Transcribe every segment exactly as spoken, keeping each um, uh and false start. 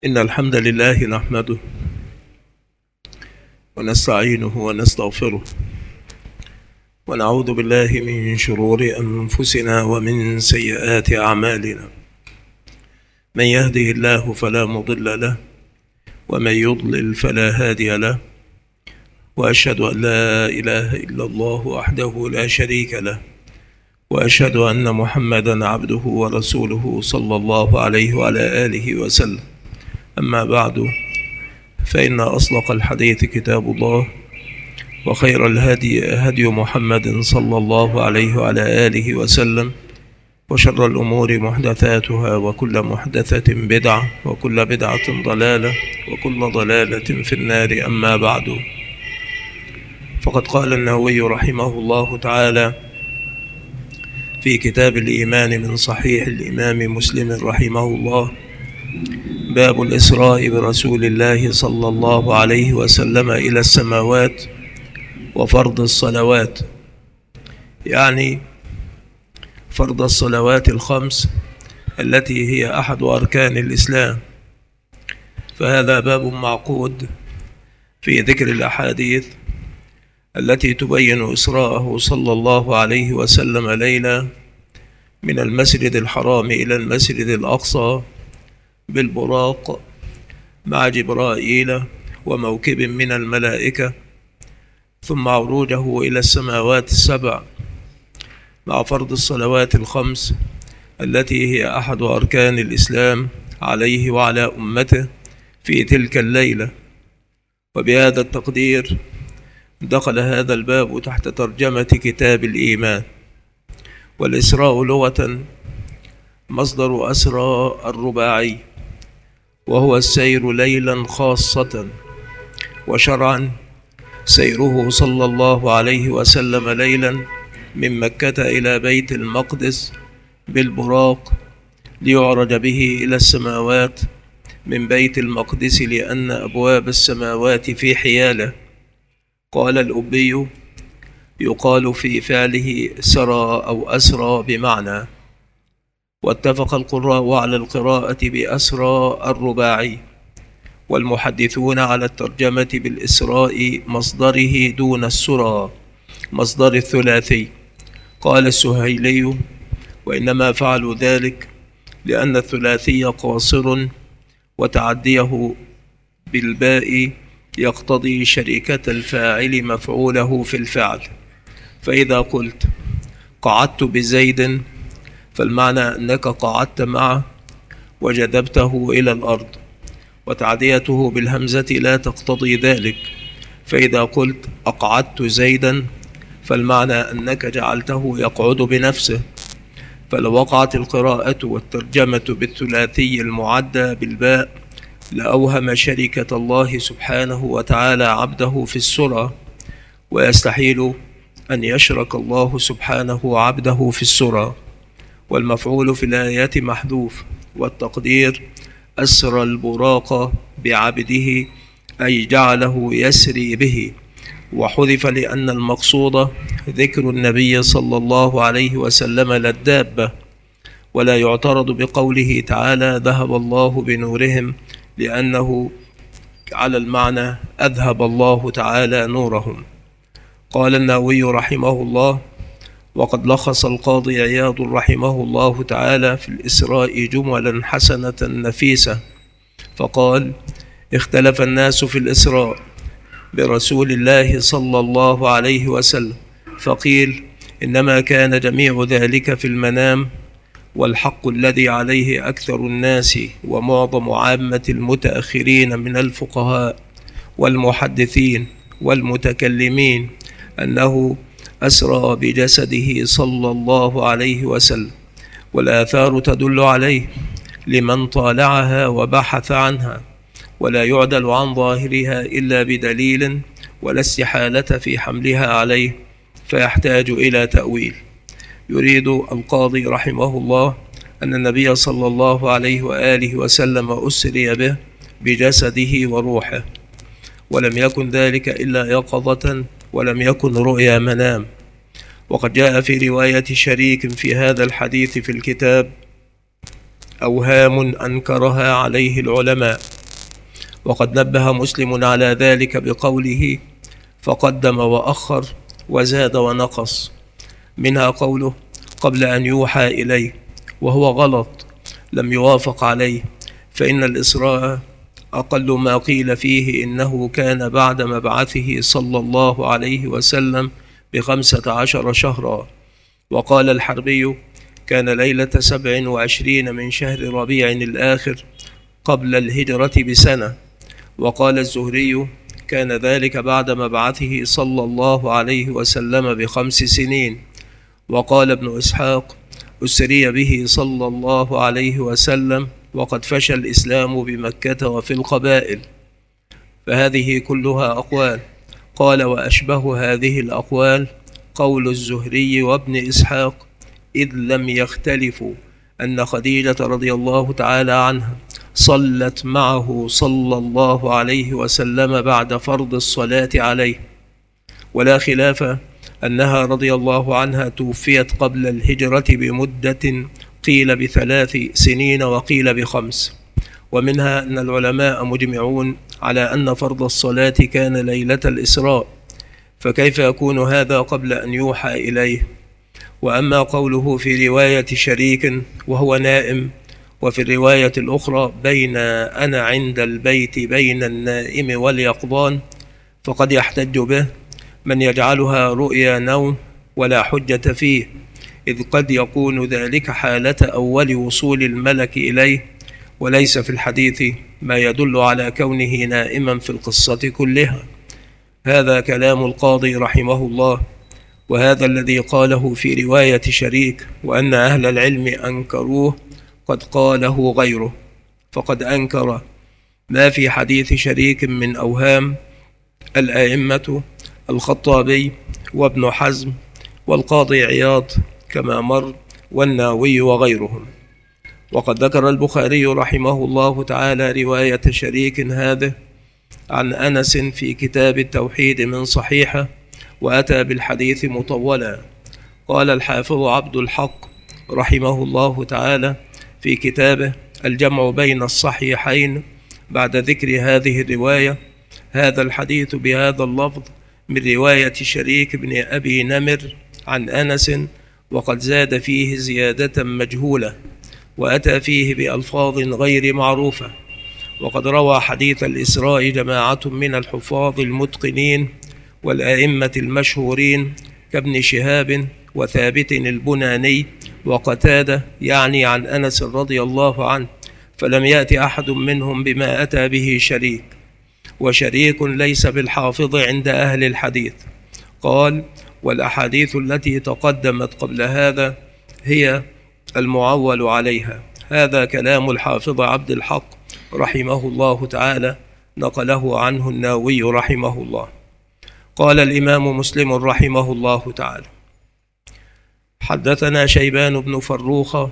إن الحمد لله نحمده ونستعينه ونستغفره ونعوذ بالله من شرور أنفسنا ومن سيئات أعمالنا. من يهده الله فلا مضل له ومن يضلل فلا هادي له، وأشهد أن لا إله إلا الله وحده لا شريك له، وأشهد أن محمدا عبده ورسوله صلى الله عليه وعلى آله وسلم. أما بعد، فإن أصدق الحديث كتاب الله، وخير الهدي هدي محمد صلى الله عليه وعلى آله وسلم، وشر الأمور محدثاتها، وكل محدثة بدعة، وكل بدعة ضلالة، وكل ضلالة في النار. أما بعد، فقد قال النووي رحمه الله تعالى في كتاب الإيمان من صحيح الإمام مسلم رحمه الله: باب الإسراء برسول الله صلى الله عليه وسلم إلى السماوات وفرض الصلوات، يعني فرض الصلوات الخمس التي هي أحد أركان الإسلام. فهذا باب معقود في ذكر الأحاديث التي تبين إسراءه صلى الله عليه وسلم ليلة من المسجد الحرام إلى المسجد الأقصى بالبراق مع جبرائيل وموكب من الملائكة، ثم عروجه إلى السماوات السبع مع فرض الصلوات الخمس التي هي أحد أركان الإسلام عليه وعلى أمته في تلك الليلة. وبهذا التقدير دخل هذا الباب تحت ترجمة كتاب الإيمان. والإسراء لغة مصدر أسرى الرباعي، وهو السير ليلا خاصة، وشرعا سيره صلى الله عليه وسلم ليلا من مكة إلى بيت المقدس بالبراق ليعرج به إلى السماوات من بيت المقدس، لأن أبواب السماوات في حياله. قال الأبي: يقال في فعله سرى أو أسرى بمعنى. واتفق القراء على القراءة بأسرى الرباعي، والمحدثون على الترجمة بالإسراء مصدره دون السرى مصدر الثلاثي. قال السهيلي: وإنما فعلوا ذلك لأن الثلاثي قاصر، وتعديه بالباء يقتضي شركة الفاعل مفعوله في الفعل. فإذا قلت قعدت بزيد فالمعنى أنك قعدت معه وجذبته إلى الأرض، وتعديته بالهمزة لا تقتضي ذلك. فإذا قلت أقعدت زيدا فالمعنى أنك جعلته يقعد بنفسه. فلو وقعت القراءة والترجمة بالثلاثي المعدى بالباء لأوهم شركة الله سبحانه وتعالى عبده في السرى، ويستحيل أن يشرك الله سبحانه عبده في السرى. والمفعول في الآية محذوف، والتقدير أسرى البراق بعبده، أي جعله يسري به. وحذف لأن المقصود ذكر النبي صلى الله عليه وسلم للدابة. ولا يعترض بقوله تعالى: ذهب الله بنورهم، لأنه على المعنى أذهب الله تعالى نورهم. قال النووي رحمه الله: وقد لخص القاضي عياض رحمه الله تعالى في الإسراء جملا حسنة نفيسة، فقال: اختلف الناس في الإسراء برسول الله صلى الله عليه وسلم، فقيل إنما كان جميع ذلك في المنام، والحق الذي عليه أكثر الناس ومعظم عامة المتأخرين من الفقهاء والمحدثين والمتكلمين أنه أسرى بجسده صلى الله عليه وسلم. والآثار تدل عليه لمن طالعها وبحث عنها، ولا يعدل عن ظاهرها إلا بدليل، ولا استحالة في حملها عليه، فيحتاج إلى تأويل. يريد القاضي رحمه الله أن النبي صلى الله عليه وآله وسلم أسري به بجسده وروحه، ولم يكن ذلك إلا يقظة، ولم يكن رؤيا منام. وقد جاء في رواية شريك في هذا الحديث في الكتاب أوهام أنكرها عليه العلماء، وقد نبه مسلم على ذلك بقوله: فقدم وأخر وزاد ونقص، منها قوله: قبل أن يوحى إليه، وهو غلط لم يوافق عليه، فإن الإسراء أقل ما قيل فيه إنه كان بعد مبعثه صلى الله عليه وسلم بخمسة عشر شهرا. وقال الحربي: كان ليلة سبع وعشرين من شهر ربيع الآخر قبل الهجرة بسنة. وقال الزهري: كان ذلك بعد مبعثه صلى الله عليه وسلم بخمس سنين. وقال ابن إسحاق: أسري به صلى الله عليه وسلم وقد فشى الإسلام بمكة وفي القبائل. فهذه كلها أقوال. قال: وأشبه هذه الأقوال قول الزهري وابن إسحاق، إذ لم يختلفوا أن خديجة رضي الله تعالى عنها صلت معه صلى الله عليه وسلم بعد فرض الصلاة عليه، ولا خلاف أنها رضي الله عنها توفيت قبل الهجرة بمدة قيل بثلاث سنين وقيل بخمس. ومنها أن العلماء مجمعون على أن فرض الصلاة كان ليلة الإسراء، فكيف يكون هذا قبل أن يوحى إليه؟ وأما قوله في رواية شريك وهو نائم، وفي الرواية الأخرى بين أنا عند البيت بين النائم واليقظان، فقد يحتج به من يجعلها رؤيا نوم ولا حجة فيه، إذ قد يكون ذلك حالة أول وصول الملك إليه، وليس في الحديث ما يدل على كونه نائما في القصة كلها. هذا كلام القاضي رحمه الله، وهذا الذي قاله في رواية شريك وأن أهل العلم أنكروه قد قاله غيره، فقد أنكر ما في حديث شريك من أوهام الأئمة الخطابي وابن حزم والقاضي عياض كما مر والناوي وغيرهم. وقد ذكر البخاري رحمه الله تعالى رواية شريك هذا عن أنس في كتاب التوحيد من صحيحة، وأتى بالحديث مطولا. قال الحافظ عبد الحق رحمه الله تعالى في كتابه الجمع بين الصحيحين بعد ذكر هذه الرواية: هذا الحديث بهذا اللفظ من رواية شريك بن أبي نمر عن أنس، وقد زاد فيه زيادة مجهولة، وأتى فيه بألفاظ غير معروفة. وقد روى حديث الإسراء جماعة من الحفاظ المتقنين والأئمة المشهورين كابن شهاب وثابت البناني وقتادة، يعني عن أنس رضي الله عنه، فلم يأتي أحد منهم بما أتى به شريك. وشريك ليس بالحافظ عند أهل الحديث. قال: والأحاديث التي تقدمت قبل هذا هي المعول عليها. هذا كلام الحافظ عبد الحق رحمه الله تعالى، نقله عنه الناوي رحمه الله. قال الإمام مسلم رحمه الله تعالى: حدثنا شيبان بن فروخ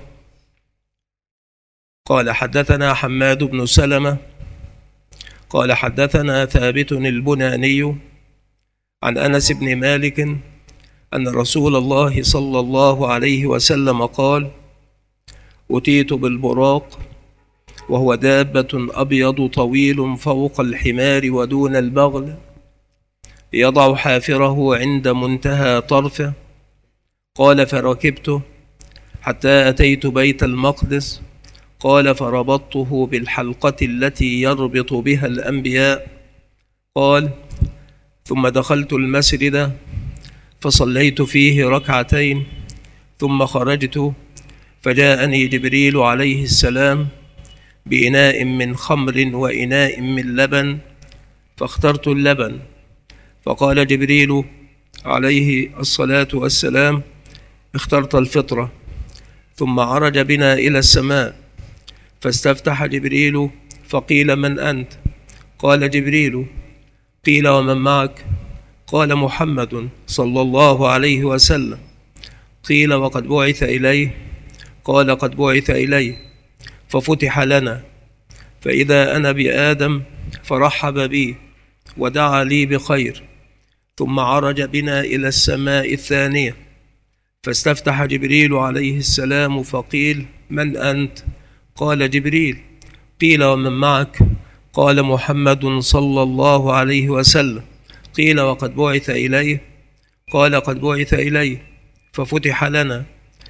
قال حدثنا حماد بن سلمة قال حدثنا ثابت البناني عن أنس بن مالك أن رسول الله صلى الله عليه وسلم قال: أتيت بالبراق، وهو دابة أبيض طويل فوق الحمار ودون البغل، يضع حافره عند منتهى طرفه. قال: فركبته حتى أتيت بيت المقدس. قال: فربطته بالحلقة التي يربط بها الأنبياء. قال: ثم دخلت المسجد فصليت فيه ركعتين، ثم خرجت فجاءني جبريل عليه السلام بإناء من خمر وإناء من لبن، فاخترت اللبن. فقال جبريل عليه الصلاة والسلام: اخترت الفطرة. ثم عرج بنا إلى السماء، فاستفتح جبريل فقيل: من أنت؟ قال جبريل. قيل: ومن معك؟ قال: محمد صلى الله عليه وسلم. قيل: وقد بعث إليه؟ قال: قد بعث إليه. ففتح لنا، فإذا أنا بآدم فرحب بي ودعا لي بخير. ثم عرج بنا إلى السماء الثانية، فاستفتح جبريل عليه السلام فقيل: من أنت؟ قال جبريل. قيل ومن معك؟ قال محمد صلى الله عليه وسلم. قيل وقد بعث إليه؟ قال قد بعث إليه. ففتح لنا،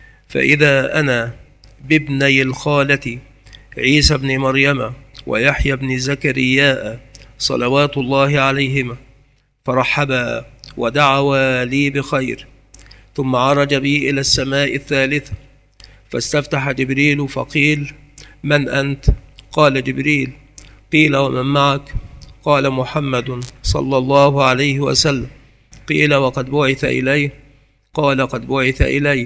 فإذا أنا بابني الخالة عيسى بن مريم ويحيى بن زكرياء صلوات الله عليهما، فرحبا ودعوا لي بخير. ثم عرج بي إلى السماء الثالثة، فاستفتح جبريل فقيل: من أنت؟ قال جبريل. قيل ومن معك؟ قال محمد صلى الله عليه وسلم. قيل وقد بعث إليه؟ قال قد بعث إليه.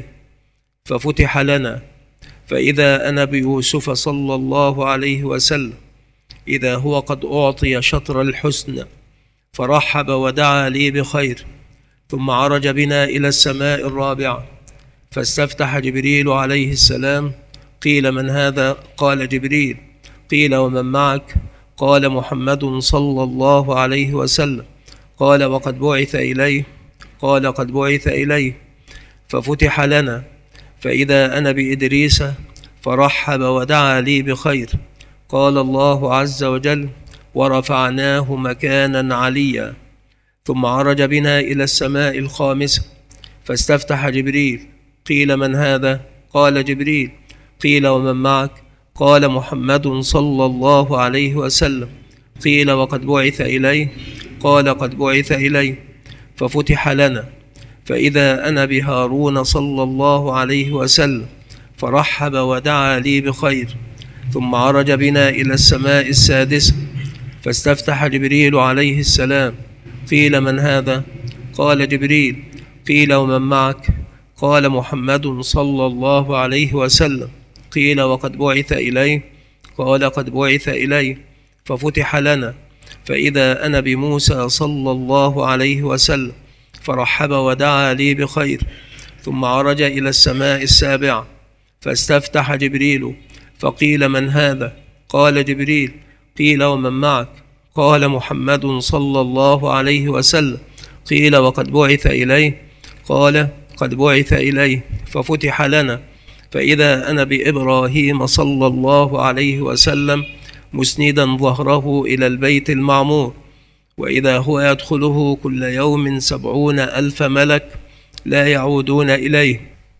ففتح لنا، فإذا أنا بيوسف صلى الله عليه وسلم، إذا هو قد أعطي شطر الحسن، فرحب ودعا لي بخير. ثم عرج بنا إلى السماء الرابعة، فاستفتح جبريل عليه السلام. قيل من هذا؟ قال جبريل. قيل ومن معك؟ قال محمد صلى الله عليه وسلم. قال وقد بعث إليه؟ قال قد بعث إليه. ففتح لنا، فإذا أنا بإدريس، فرحب ودعا لي بخير. قال الله عز وجل: ورفعناه مكانا عليا. ثم عرج بنا إلى السماء الخامسة، فاستفتح جبريل. قيل من هذا؟ قال جبريل. قيل ومن معك؟ قال محمد صلى الله عليه وسلم. قيل وقد بعث إليه؟ قال قد بعث إليه. ففتح لنا، فإذا أنا بهارون صلى الله عليه وسلم، فرحب ودعا لي بخير. ثم عرج بنا إلى السماء السادسة، فاستفتح جبريل عليه السلام. قيل من هذا؟ قال جبريل. قيل ومن معك؟ قال محمد صلى الله عليه وسلم. قيل وقد بعث إليه؟ قال قد بعث إليه. ففتح لنا، فإذا أنا بموسى صلى الله عليه وسلم، فرحب ودعا لي بخير. ثم عرج إلى السماء السابعة، فاستفتح جبريل. فقيل من هذا؟ قال جبريل. قيل ومن معك؟ قال محمد صلى الله عليه وسلم. قيل وقد بعث إليه؟ قال قد بعث إليه. ففتح لنا، فإذا أنا بإبراهيم صلى الله عليه وسلم مسندا ظهره إلى البيت المعمور، وإذا هو يدخله كل يوم سبعون ألف ملك لا يعودون إليه.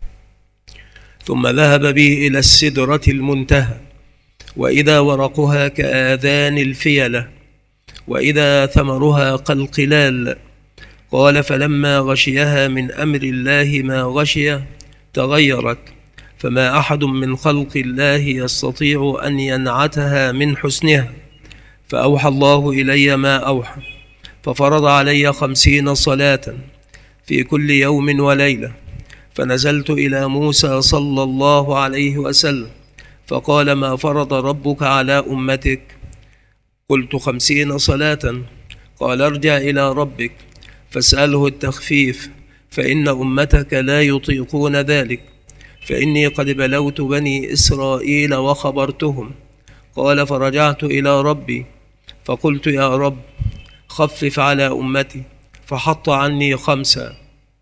ثم ذهب به إلى السدرة المنتهى، وإذا ورقها كآذان الفيلة، وإذا ثمرها كالقلال. قال: فلما غشيها من أمر الله ما غشي تغيرت، فما أحد من خلق الله يستطيع أن ينعتها من حسنها. فأوحى الله إلي ما أوحى، ففرض علي خمسين صلاة في كل يوم وليلة. فنزلت إلى موسى صلى الله عليه وسلم، فقال: ما فرض ربك على أمتك؟ قلت: خمسين صلاة. قال: ارجع إلى ربك فاسأله التخفيف، فإن أمتك لا يطيقون ذلك، فإني قد بلوت بني إسرائيل وخبرتهم. قال: فرجعت إلى ربي فقلت: يا رب، خفف على أمتي، فحط عني خمسة.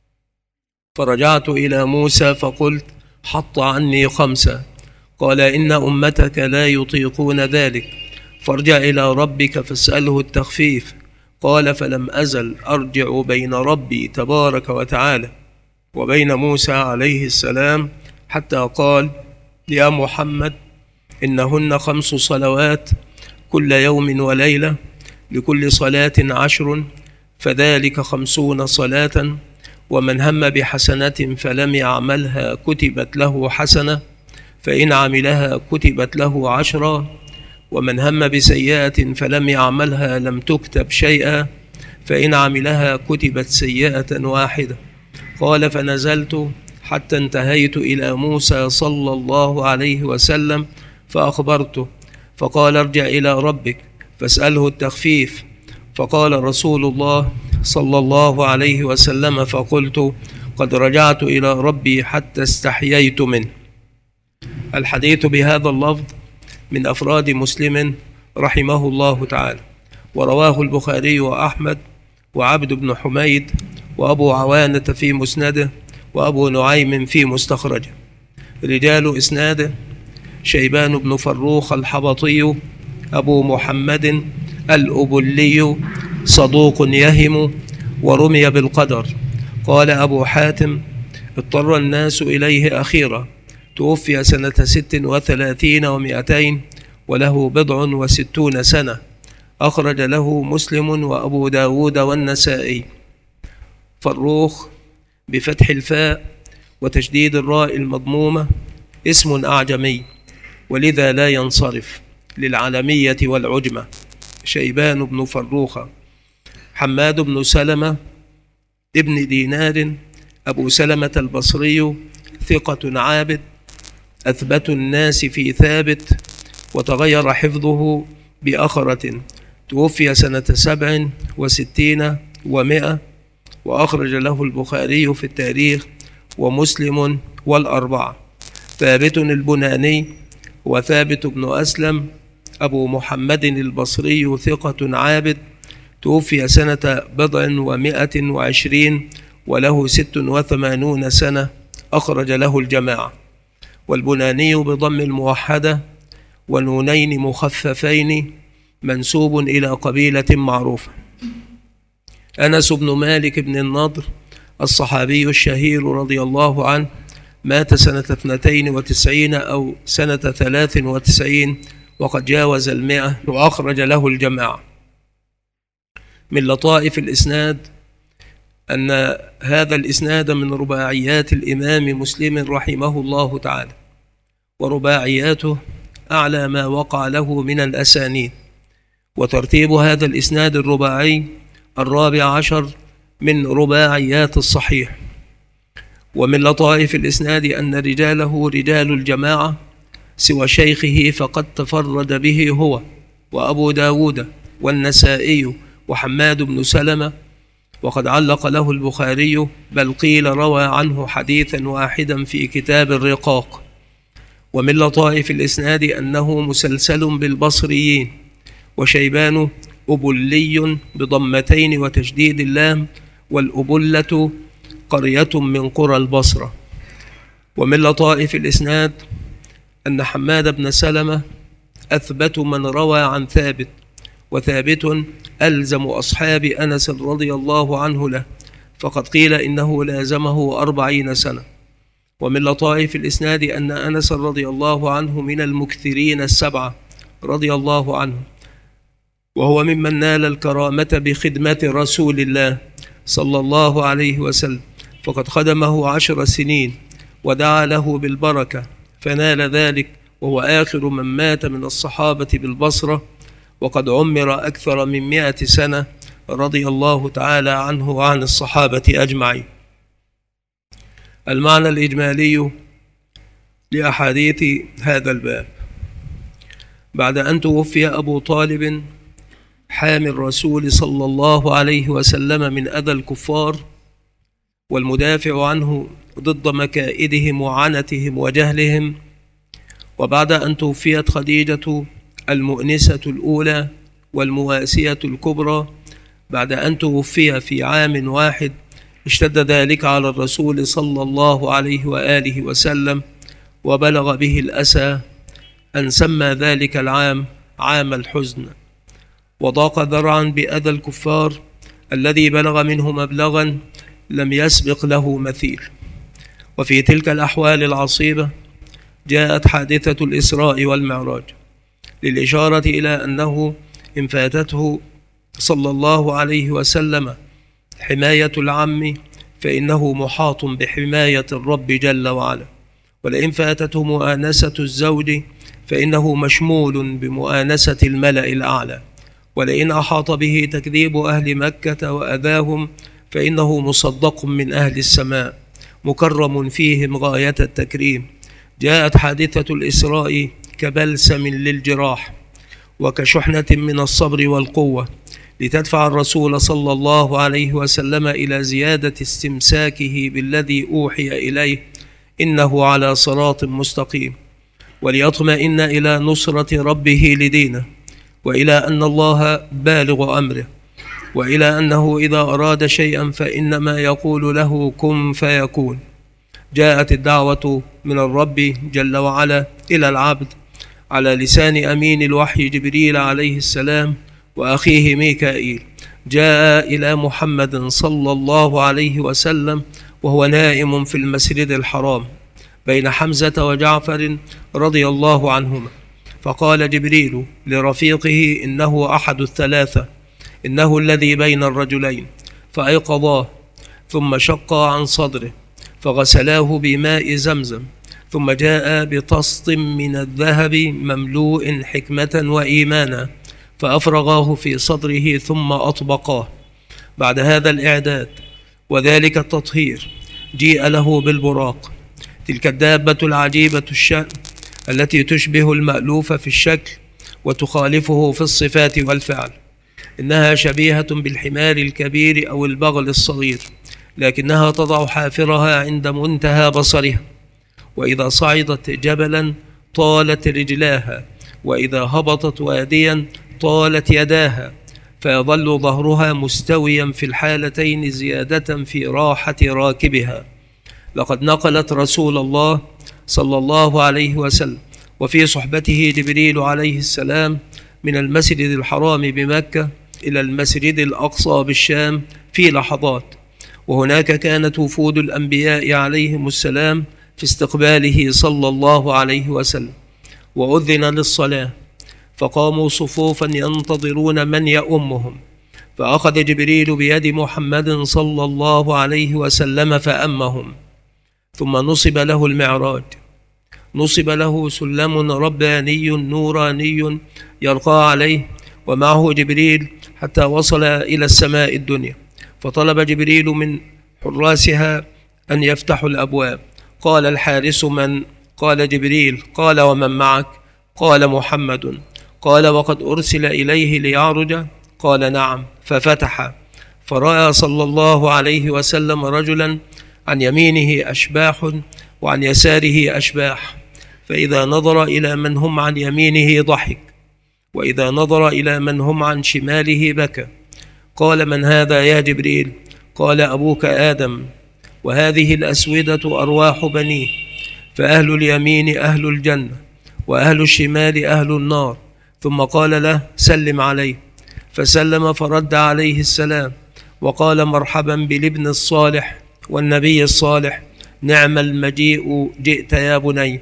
فرجعت إلى موسى فقلت: حط عني خمسة. قال: إن أمتك لا يطيقون ذلك، فارجع إلى ربك فاسأله التخفيف. قال: فلم أزل أرجع بين ربي تبارك وتعالى وبين موسى عليه السلام، حتى قال: يا محمد، إنهن خمس صلوات كل يوم وليلة، لكل صلاة عشر، فذلك خمسون صلاة. ومن هم بحسنة فلم يعملها كتبت له حسنة، فإن عملها كتبت له عشرا. ومن هم بسيئة فلم يعملها لم تكتب شيئا، فإن عملها كتبت سيئة واحدة. قال: فنزلت حتى انتهيت إلى موسى صلى الله عليه وسلم فأخبرته، فقال: ارجع إلى ربك فاسأله التخفيف. فقال رسول الله صلى الله عليه وسلم: فقلت: قد رجعت إلى ربي حتى استحييت منه. الحديث بهذا اللفظ من أفراد مسلم رحمه الله تعالى، ورواه البخاري وأحمد وعبد بن حميد وأبو عوانة في مسنده وأبو نعيم في مستخرجه. رجال إسناده: شيبان بن فروخ الحبطي أبو محمد الأبلي صدوق يهم ورمي بالقدر. قال أبو حاتم: اضطر الناس إليه أخيرا، توفي سنة ست وثلاثين ومائتين وله بضع وستون سنة، أخرج له مسلم وأبو داود والنسائي. فروخ بفتح الفاء وتشديد الراء المضمومة اسم أعجمي، ولذا لا ينصرف للعلمية والعجمة. شيبان بن فروخ. حماد بن سلمة ابن دينار أبو سلمة البصري ثقة عابد، أثبت الناس في ثابت، وتغير حفظه بأخرة، توفي سنة سبع وستين ومائة، وأخرج له البخاري في التاريخ ومسلم والأربعة. ثابت البناني وثابت بن أسلم أبو محمد البصري ثقة عابد، توفي سنة بضع ومائة وعشرين وله ست وثمانون سنة، أخرج له الجماعة. والبناني بضم الموحدة ونونين مخففين، منسوب إلى قبيلة معروفة. أنس بن مالك بن النضر الصحابي الشهير رضي الله عنه، مات سنة اثنتين وتسعين أو سنة ثلاث وتسعين وقد جاوز المئة، وأخرج له الجماعة. من لطائف الإسناد أن هذا الإسناد من رباعيات الإمام مسلم رحمه الله تعالى، ورباعياته أعلى ما وقع له من الأسانيد. وترتيب هذا الإسناد الرباعي الرابع عشر من رباعيات الصحيح. ومن لطائف الإسناد أن رجاله رجال الجماعة سوى شيخه فقد تفرد به هو وأبو داود والنسائي وحماد بن سلمة، وقد علق له البخاري، بل قيل روى عنه حديثا واحدا في كتاب الرقاق. ومن لطائف الإسناد أنه مسلسل بالبصريين، وشيبان أبلي بضمتين وتشديد اللام، والأبلة قرية من قرى البصرة. ومن لطائف الإسناد أن حماد بن سلمة أثبت من روى عن ثابت، وثابت ألزم أصحاب أنس رضي الله عنه له، فقد قيل إنه لازمه أربعين سنة. ومن لطائف الإسناد أن أنس رضي الله عنه من المكثرين السبعة رضي الله عنه، وهو ممن نال الكرامة بخدمة رسول الله صلى الله عليه وسلم، فقد خدمه عشر سنين ودعا له بالبركة فنال ذلك، وهو آخر من مات من الصحابة بالبصرة، وقد عمر أكثر من مئة سنة رضي الله تعالى عنه وعن الصحابة أجمعين. المعنى الإجمالي لأحاديث هذا الباب: بعد أن توفي أبو طالب حامي الرسول صلى الله عليه وسلم من أذى الكفار والمدافع عنه ضد مكائدهم وعنتهم وجهلهم، وبعد أن توفيت خديجة المؤنسة الأولى والمواسية الكبرى، بعد أن توفي في عام واحد، اشتد ذلك على الرسول صلى الله عليه وآله وسلم، وبلغ به الأسى أن سمى ذلك العام عام الحزن، وضاق ذرعا بأذى الكفار الذي بلغ منه مبلغا لم يسبق له مثيل. وفي تلك الأحوال العصيبة جاءت حادثة الإسراء والمعراج، للإشارة إلى أنه إن فاتته صلى الله عليه وسلم حماية العم فإنه محاط بحماية الرب جل وعلا، ولئن فاتته مؤانسة الزوج فإنه مشمول بمؤانسة الملأ الأعلى، ولئن أحاط به تكذيب أهل مكة وأذاهم فإنه مصدق من أهل السماء مكرم فيهم غاية التكريم. جاءت حادثة الإسراء كبلسم للجراح وكشحنة من الصبر والقوة، لتدفع الرسول صلى الله عليه وسلم إلى زيادة استمساكه بالذي أوحي إليه إنه على صراط مستقيم، وليطمئن إلى نصرة ربه لدينه، وإلى أن الله بالغ أمره، وإلى أنه إذا أراد شيئا فإنما يقول له كن فيكون. جاءت الدعوة من الرب جل وعلا إلى العبد على لسان أمين الوحي جبريل عليه السلام وأخيه ميكائيل، جاء إلى محمد صلى الله عليه وسلم وهو نائم في المسجد الحرام بين حمزة وجعفر رضي الله عنهما، فقال جبريل لرفيقه: إنه أحد الثلاثة، إنه الذي بين الرجلين، فأيقظاه، ثم شق عن صدره فغسلاه بماء زمزم، ثم جاء بطست من الذهب مملوء حكمة وإيمانا فأفرغاه في صدره ثم أطبقاه. بعد هذا الإعداد وذلك التطهير جيء له بالبراق، تلك الدابة العجيبة الشأن التي تشبه المألوف في الشكل وتخالفه في الصفات والفعل. إنها شبيهة بالحمار الكبير أو البغل الصغير، لكنها تضع حافرها عند منتهى بصرها، وإذا صعدت جبلا طالت رجلاها، وإذا هبطت واديا طالت يداها، فيظل ظهرها مستويا في الحالتين زيادة في راحة راكبها. لقد نقلت رسول الله صلى الله عليه وسلم وفي صحبته جبريل عليه السلام من المسجد الحرام بمكة إلى المسجد الأقصى بالشام في لحظات، وهناك كانت وفود الأنبياء عليهم السلام في استقباله صلى الله عليه وسلم، وأذن للصلاة فقاموا صفوفا ينتظرون من يؤمهم، فأخذ جبريل بيد محمد صلى الله عليه وسلم فأمهم، ثم نصب له المعراج، نصب له سلم رباني نوراني يرقى عليه ومعه جبريل حتى وصل إلى السماء الدنيا، فطلب جبريل من حراسها أن يفتحوا الأبواب. قال الحارس: من؟ قال جبريل. قال: ومن معك؟ قال: محمد. قال: وقد أرسل إليه ليعرج؟ قال: نعم. ففتح، فرأى صلى الله عليه وسلم رجلا عن يمينه أشباح وعن يساره أشباح، فإذا نظر إلى من هم عن يمينه ضحك، وإذا نظر إلى من هم عن شماله بكى. قال: من هذا يا جبريل؟ قال: أبوك آدم، وهذه الأسودة أرواح بنيه، فأهل اليمين أهل الجنة، وأهل الشمال أهل النار. ثم قال له: سلم عليه. فسلم فرد عليه السلام وقال: مرحبا بالابن الصالح والنبي الصالح، نعم المجيء جئت يا بني.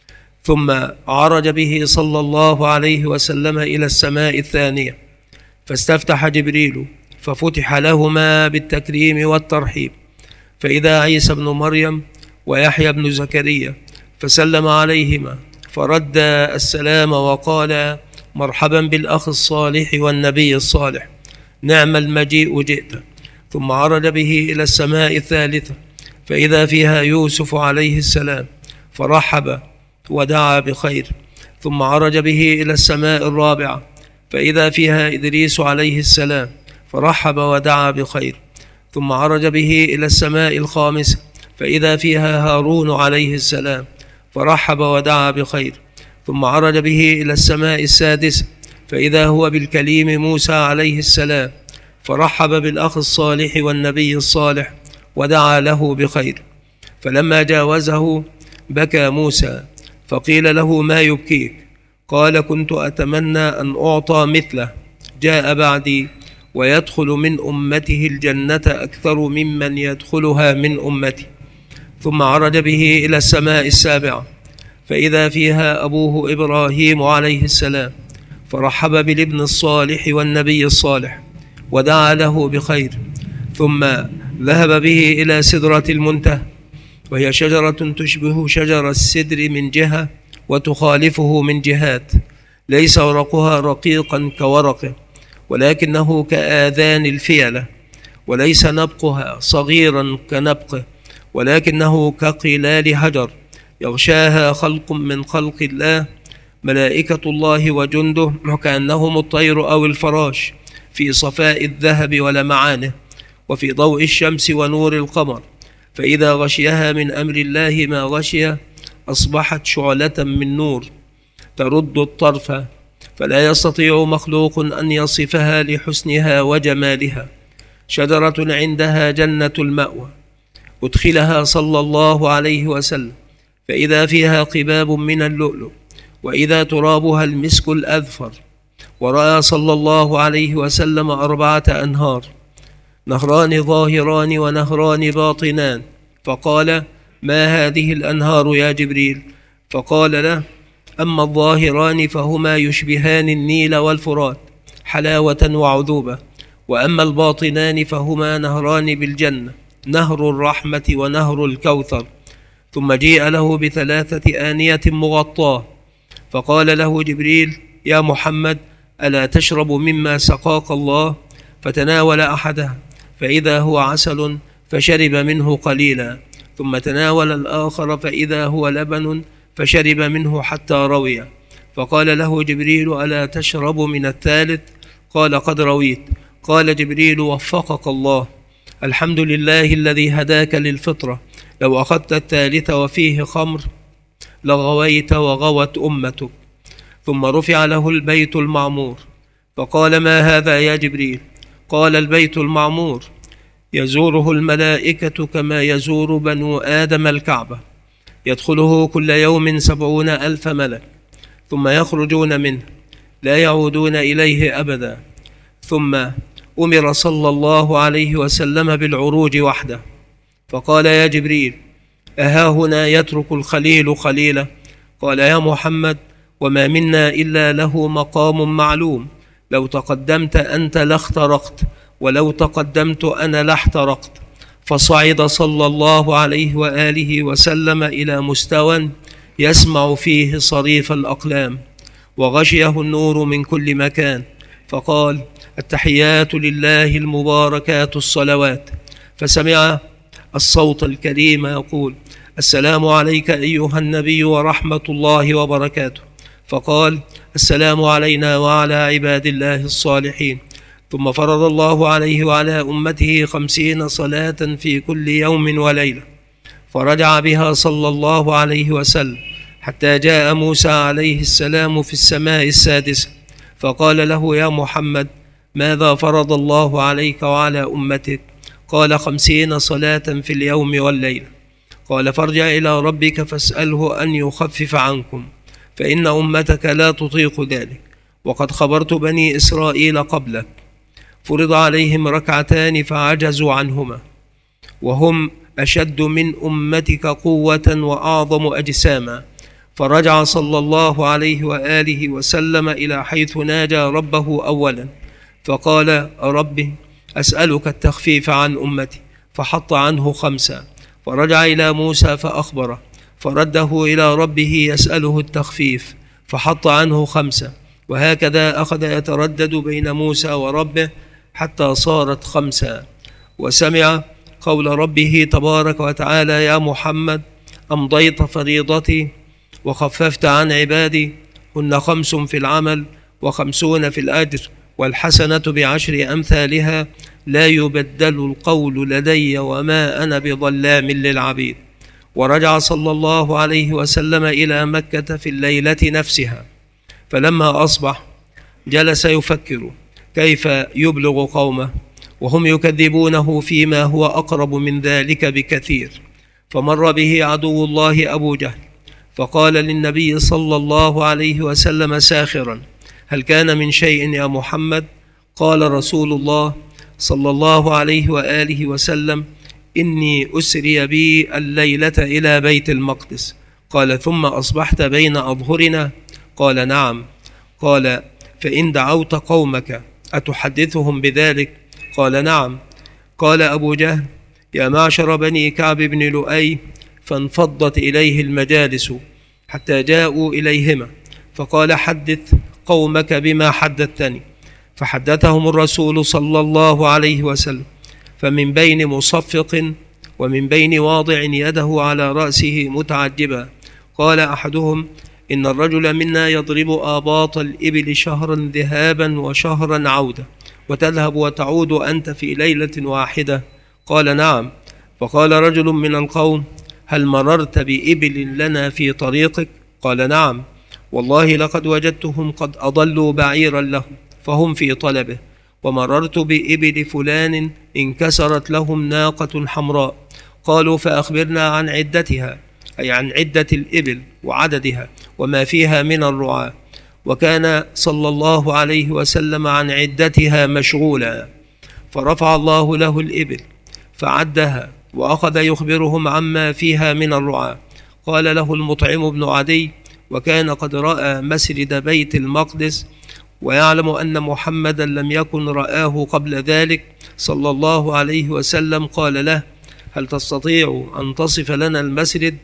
ثم عرج به صلى الله عليه وسلم إلى السماء الثانية، فاستفتح جبريل ففتح لهما بالتكريم والترحيب، فإذا عيسى بن مريم ويحيى بن زكريا، فسلم عليهما فرد السلام وقال: مرحبا بالأخ الصالح والنبي الصالح، نعم المجيء جئت. ثم عرج به إلى السماء الثالثة، فإذا فيها يوسف عليه السلام، فرحب ودعا بخير. ثم عرج به إلى السماء الرابعة، فإذا فيها إدريس عليه السلام، فرحب ودعا بخير. ثم عرج به إلى السماء الخامسة، فإذا فيها هارون عليه السلام، فرحب ودعا بخير. ثم عرج به إلى السماء السادسة، فإذا هو بالكليم موسى عليه السلام، فرحب بالأخ الصالح والنبي الصالح ودعا له بخير. فلما جاوزه بكى موسى، فقيل له: ما يبكيك؟ قال: كنت أتمنى أن أعطى مثله جاء بعدي ويدخل من أمته الجنة أكثر ممن يدخلها من أمتي. ثم عرج به إلى السماء السابعة، فإذا فيها أبوه إبراهيم عليه السلام، فرحب بالابن الصالح والنبي الصالح ودعا له بخير. ثم ذهب به إلى سدرة المنتهى، وهي شجرة تشبه شجر السدر من جهة وتخالفه من جهات، ليس ورقها رقيقا كورقه، ولكنه كآذان الفيلة، وليس نبقها صغيرا كنبقه، ولكنه كقلال هجر، يغشاها خلق من خلق الله، ملائكة الله وجنده، وكأنهم الطير أو الفراش، في صفاء الذهب ولمعانه، وفي ضوء الشمس ونور القمر. فإذا غشيها من أمر الله ما غشي، أصبحت شعلة من نور ترد الطرف، فلا يستطيع مخلوق أن يصفها لحسنها وجمالها. شجرة عندها جنة المأوى، أدخلها صلى الله عليه وسلم، فإذا فيها قباب من اللؤلؤ، وإذا ترابها المسك الأذفر. ورأى صلى الله عليه وسلم أربعة أنهار، نهران ظاهران ونهران باطنان، فقال: ما هذه الأنهار يا جبريل؟ فقال له: أما الظاهران فهما يشبهان النيل والفرات حلاوة وعذوبة، وأما الباطنان فهما نهران بالجنة، نهر الرحمة ونهر الكوثر. ثم جيء له بثلاثة آنية مغطاة، فقال له جبريل: يا محمد، ألا تشرب مما سقاك الله؟ فتناول أحدها فإذا هو عسل فشرب منه قليلا، ثم تناول الآخر فإذا هو لبن فشرب منه حتى روي. فقال له جبريل: ألا تشرب من الثالث؟ قال: قد رويت. قال جبريل: وفقك الله، الحمد لله الذي هداك للفطرة، لو أخذت الثالث وفيه خمر لغويت وغوت أمتك. ثم رفع له البيت المعمور، فقال: ما هذا يا جبريل؟ قال: البيت المعمور يزوره الملائكة كما يزور بنو آدم الكعبة، يدخله كل يوم سبعون ألف ملك، ثم يخرجون منه لا يعودون إليه أبدا. ثم أمر صلى الله عليه وسلم بالعروج وحده، فقال: يا جبريل، أها هنا يترك الخليل خليله؟ قال: يا محمد، وما منا إلا له مقام معلوم، لو تقدمت أنت لاخترقت، ولو تقدمت أنا لاحترقت. فصعد صلى الله عليه وآله وسلم إلى مستوى يسمع فيه صريف الأقلام، وغشيه النور من كل مكان، فقال: التحيات لله المباركات الصلوات. فسمع الصوت الكريم يقول: السلام عليك أيها النبي ورحمة الله وبركاته. فقال: السلام علينا وعلى عباد الله الصالحين. ثم فرض الله عليه وعلى أمته خمسين صلاة في كل يوم وليلة، فرجع بها صلى الله عليه وسلم حتى جاء موسى عليه السلام في السماء السادسة، فقال له: يا محمد، ماذا فرض الله عليك وعلى أمتك؟ قال: خمسين صلاة في اليوم والليلة. قال: فارجع إلى ربك فاسأله أن يخفف عنكم، فإن أمتك لا تطيق ذلك، وقد خبرت بني إسرائيل قبلك، فرض عليهم ركعتان فعجزوا عنهما، وهم أشد من أمتك قوة وأعظم أجساما. فرجع صلى الله عليه وآله وسلم إلى حيث ناجى ربه أولا، فقال: ربي، أسألك التخفيف عن أمتي، فحط عنه خمسة. فرجع إلى موسى فأخبره، فرده إلى ربه يسأله التخفيف، فحط عنه خمسة. وهكذا أخذ يتردد بين موسى وربه حتى صارت خمسة. وسمع قول ربه تبارك وتعالى: يا محمد، أمضيت فريضتي وخففت عن عبادي، هن خمس في العمل وخمسون في الأجر، والحسنة بعشر أمثالها، لا يبدل القول لدي وما أنا بظلام للعبيد. ورجع صلى الله عليه وسلم إلى مكة في الليلة نفسها، فلما أصبح جلس يفكر كيف يبلغ قومه وهم يكذبونه فيما هو أقرب من ذلك بكثير. فمر به عدو الله أبو جهل، فقال للنبي صلى الله عليه وسلم ساخرا: هل كان من شيء يا محمد؟ قال رسول الله صلى الله عليه وآله وسلم: إني أسري بي الليلة إلى بيت المقدس. قال: ثم أصبحت بين أظهرنا؟ قال: نعم. قال: فإن دعوت قومك أتحدثهم بذلك؟ قال: نعم. قال أبو جهل: يا معشر بني كعب بن لؤي، فانفضت إليه المجالس حتى جاءوا إليهما، فقال: حدث قومك بما حدثتني. فحدثهم الرسول صلى الله عليه وسلم، فمن بين مصفق ومن بين واضع يده على رأسه متعجبا، قال أحدهم: إن الرجل منا يضرب آباط الإبل شهرا ذهابا وشهرا عودة، وتذهب وتعود أنت في ليلة واحدة. قال: نعم. فقال رجل من القوم: هل مررت بإبل لنا في طريقك؟ قال: نعم، والله لقد وجدتهم قد أضلوا بعيرا لهم فهم في طلبه، ومررت بإبل فلان انكسرت لهم ناقة حمراء. قالوا: فأخبرنا عن عدتها. أي عن عدة الإبل وعددها وما فيها من الرعاة، وكان صلى الله عليه وسلم عن عدتها مشغولا، فرفع الله له الإبل فعدها وأخذ يخبرهم عما فيها من الرعاة. قال له المطعم بن عدي، وكان قد رأى مسجد بيت المقدس ويعلم أن محمدا لم يكن رآه قبل ذلك صلى الله عليه وسلم، قال له: هل تستطيع أن تصف لنا المسجد؟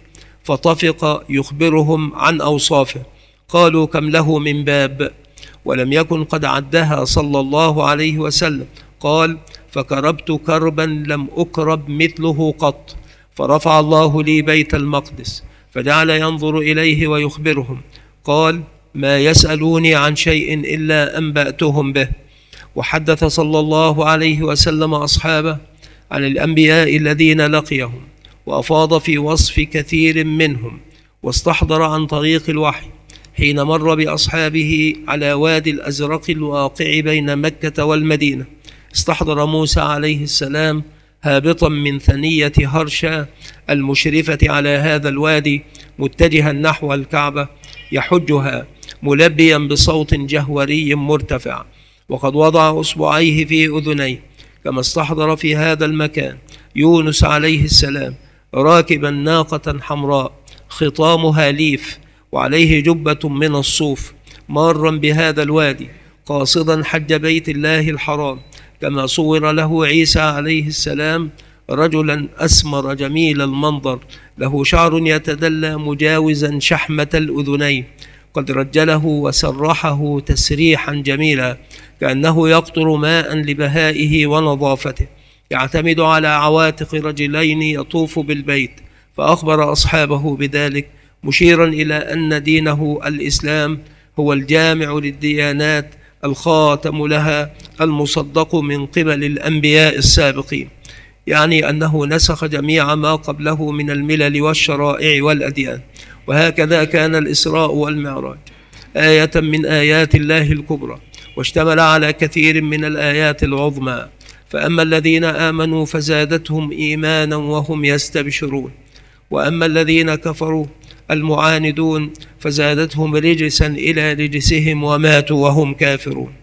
فطفق يخبرهم عن أوصافه. قالوا: كم له من باب؟ ولم يكن قد عدها صلى الله عليه وسلم. قال: فكربت كربا لم أكرب مثله قط، فرفع الله لي بيت المقدس فجعل ينظر إليه ويخبرهم. قال: ما يسألوني عن شيء إلا أنبأتهم به. وحدث صلى الله عليه وسلم أصحابه عن الأنبياء الذين لقيهم، وأفاض في وصف كثير منهم، واستحضر عن طريق الوحي حين مر بأصحابه على وادي الأزرق الواقع بين مكة والمدينة. استحضر موسى عليه السلام هابطا من ثنية هرشا المشرفة على هذا الوادي متجها نحو الكعبة يحجها ملبيا بصوت جهوري مرتفع، وقد وضع أصبعيه في أذنيه. كما استحضر في هذا المكان يونس عليه السلام راكبا ناقة حمراء خطامها ليف وعليه جبة من الصوف، مارا بهذا الوادي قاصدا حج بيت الله الحرام. كما صور له عيسى عليه السلام رجلا أسمر جميل المنظر، له شعر يتدلى مجاوزا شحمة الأذنين، قد رجله وسرحه تسريحا جميلا كأنه يقطر ماء لبهائه ونظافته، يعتمد على عواتق رجلين يطوف بالبيت. فأخبر أصحابه بذلك مشيرا إلى أن دينه الإسلام هو الجامع للديانات الخاتم لها المصدق من قبل الأنبياء السابقين، يعني أنه نسخ جميع ما قبله من الملل والشرائع والأديان. وهكذا كان الإسراء والمعراج آية من آيات الله الكبرى، واشتمل على كثير من الآيات العظمى. فأما الذين آمنوا فزادتهم إيمانا وهم يستبشرون، وأما الذين كفروا المعاندون فزادتهم رجسا إلى رجسهم وماتوا وهم كافرون.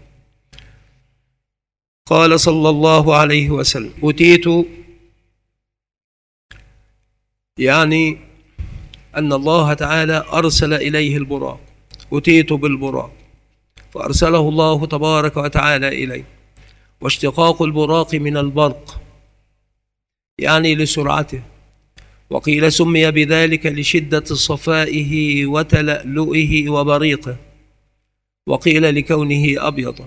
قال صلى الله عليه وسلم: أتيت، يعني أن الله تعالى أرسل إليه البراق، أتيت بالبراق فأرسله الله تبارك وتعالى إليه. واشتقاق البراق من البرق يعني لسرعته، وقيل سمي بذلك لشدة صفائه وتلألؤه وبريقه، وقيل لكونه أبيض.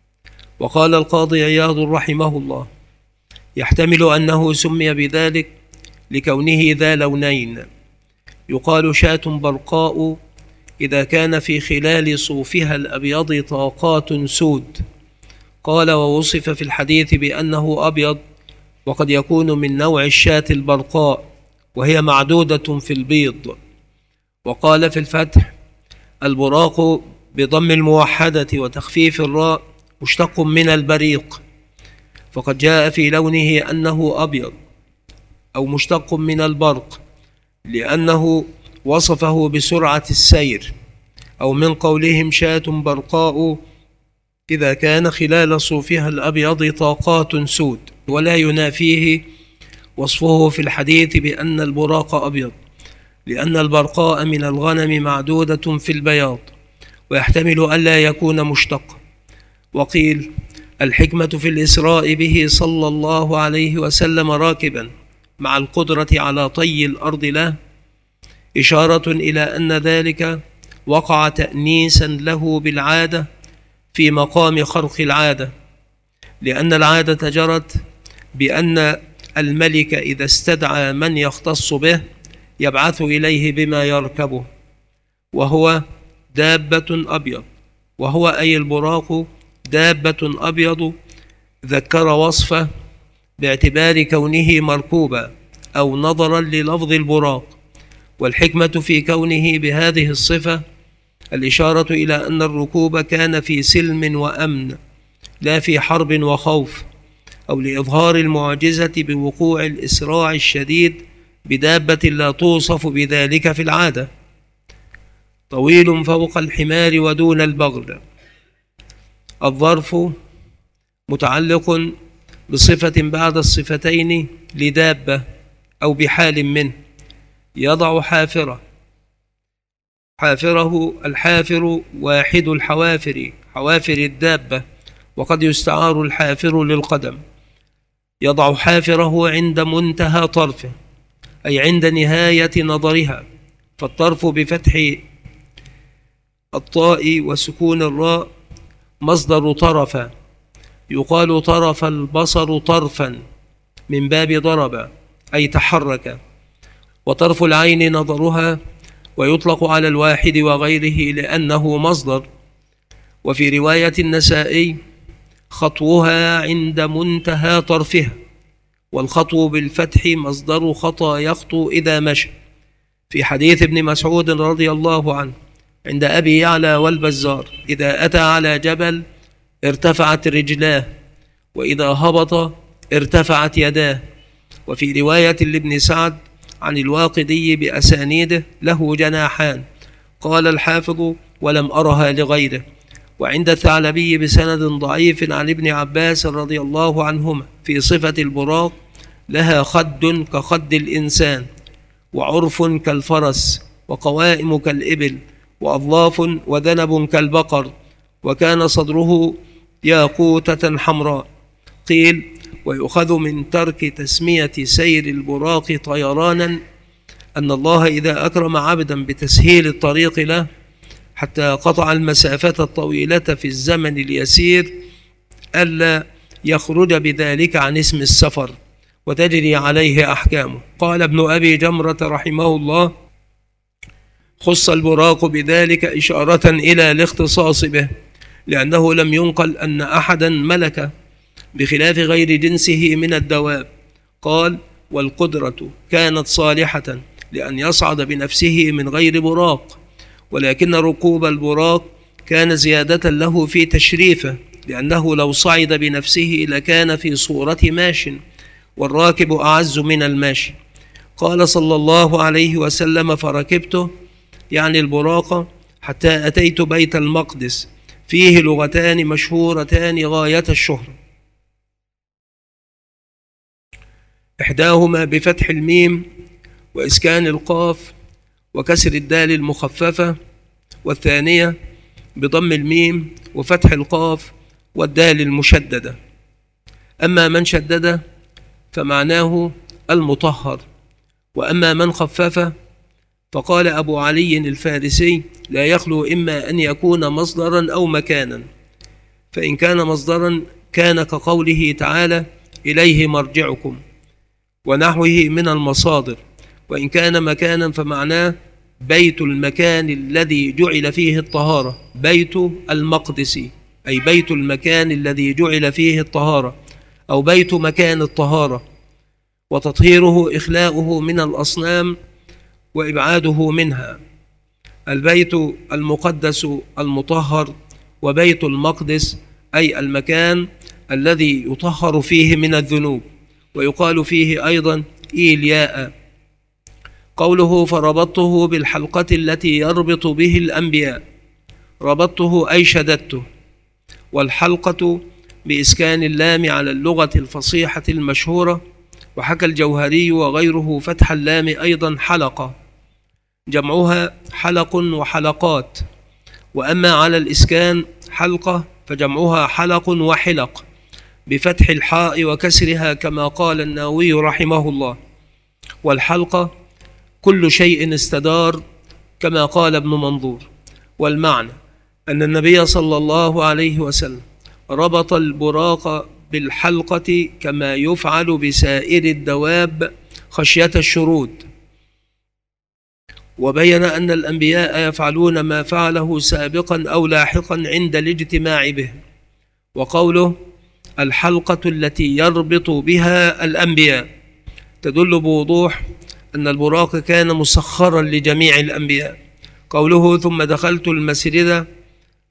وقال القاضي عياض رحمه الله: يحتمل أنه سمي بذلك لكونه ذا لونين، يقال شاة برقاء إذا كان في خلال صوفها الأبيض طاقات سود. قال: ووصف في الحديث بأنه أبيض، وقد يكون من نوع الشاة البرقاء وهي معدودة في البيض. وقال في الفتح: البراق بضم الموحدة وتخفيف الراء مشتق من البريق، فقد جاء في لونه أنه أبيض، أو مشتق من البرق لأنه وصفه بسرعة السير، أو من قولهم شاة برقاء إذا كان خلال صوفها الأبيض طاقات سود. ولا ينافيه وصفه في الحديث بأن البراق أبيض، لأن البرقاء من الغنم معدودة في البياض، ويحتمل ألا يكون مشتقا. وقيل: الحكمة في الإسراء به صلى الله عليه وسلم راكبا مع القدرة على طي الأرض له إشارة إلى أن ذلك وقع تأنيسا له بالعادة في مقام خرق العادة، لأن العادة جرت بأن الملك إذا استدعى من يختص به يبعث إليه بما يركبه، وهو دابة أبيض، وهو أي البراق دابة أبيض ذكر وصفه باعتبار كونه مركوبا أو نظرا للفظ البراق. والحكمة في كونه بهذه الصفة الإشارة إلى أن الركوب كان في سلم وأمن لا في حرب وخوف، أو لإظهار المعجزة بوقوع الإسراع الشديد بدابة لا توصف بذلك في العادة، طويل فوق الحمار ودون البغل. الظرف متعلق بصفة بعد الصفتين لدابة أو بحال منه. يضع حافرة، حافره الحافر واحد الحوافر، حوافر الدابة، وقد يستعار الحافر للقدم. يضع حافره عند منتهى طرفه، أي عند نهاية نظرها، فالطرف بفتح الطاء وسكون الراء مصدر طرف، يقال طرف البصر طرفا من باب ضرب أي تحرك. وطرف العين نظرها، ويطلق على الواحد وغيره لأنه مصدر. وفي رواية النسائي خطوها عند منتهى طرفها، والخطو بالفتح مصدر خطى يخطو إذا مشى. في حديث ابن مسعود رضي الله عنه عند أبي يعلى والبزار: إذا أتى على جبل ارتفعت رجلاه، وإذا هبط ارتفعت يداه. وفي رواية لابن سعد عن الواقدي بأسانيده: له جناحان. قال الحافظ: ولم أرها لغيره. وعند الثعلبي بسند ضعيف عن ابن عباس رضي الله عنهما في صفة البراق: لها خد كخد الإنسان، وعرف كالفرس، وقوائم كالإبل، وأظلاف وذنب كالبقر، وكان صدره ياقوتة حمراء. قيل: ويؤخذ من ترك تسمية سير البراق طيرانا أن الله إذا أكرم عبدا بتسهيل الطريق له حتى قطع المسافة الطويلة في الزمن اليسير ألا يخرج بذلك عن اسم السفر وتجري عليه أحكامه. قال ابن أبي جمرة رحمه الله: خص البراق بذلك إشارة إلى الاختصاص به، لأنه لم ينقل أن أحدا ملك بخلاف غير جنسه من الدواب. قال: والقدرة كانت صالحة لأن يصعد بنفسه من غير براق، ولكن ركوب البراق كان زيادة له في تشريفه، لأنه لو صعد بنفسه لكان في صورة ماش، والراكب أعز من الماشي. قال صلى الله عليه وسلم: فركبته، يعني البراق، حتى أتيت بيت المقدس، فيه لغتان مشهورتان غاية الشهرة، إحداهما بفتح الميم وإسكان القاف وكسر الدال المخففة، والثانية بضم الميم وفتح القاف والدال المشددة. أما من شدد فمعناه المطهر، وأما من خفف فقال أبو علي الفارسي: لا يخلو إما أن يكون مصدرا أو مكانا، فإن كان مصدرا كان كقوله تعالى: إليه مرجعكم، ونحوه من المصادر. وإن كان مكانا فمعناه بيت المكان الذي جعل فيه الطهارة، بيت المقدس أي بيت المكان الذي جعل فيه الطهارة، أو بيت مكان الطهارة. وتطهيره إخلاؤه من الأصنام وإبعاده منها. البيت المقدس المطهر، وبيت المقدس أي المكان الذي يطهر فيه من الذنوب. ويقال فيه أيضا إيلياء. قوله: فربطته بالحلقة التي يربط به الأنبياء، ربطته أي شددته. والحلقة بإسكان اللام على اللغة الفصيحة المشهورة. وحكى الجوهري وغيره فتح اللام أيضا حلقة، جمعها حلق وحلقات. وأما على الإسكان حلقة فجمعها حلق وحلق بفتح الحاء وكسرها، كما قال النووي رحمه الله. والحلقة كل شيء استدار، كما قال ابن منظور. والمعنى أن النبي صلى الله عليه وسلم ربط البراق بالحلقة كما يفعل بسائر الدواب خشية الشرود. وبين أن الأنبياء يفعلون ما فعله سابقا أو لاحقا عند الاجتماع به. وقوله: الحلقة التي يربط بها الأنبياء تدل بوضوح أن البراق كان مسخرا لجميع الأنبياء. قوله: ثم دخلت المسجد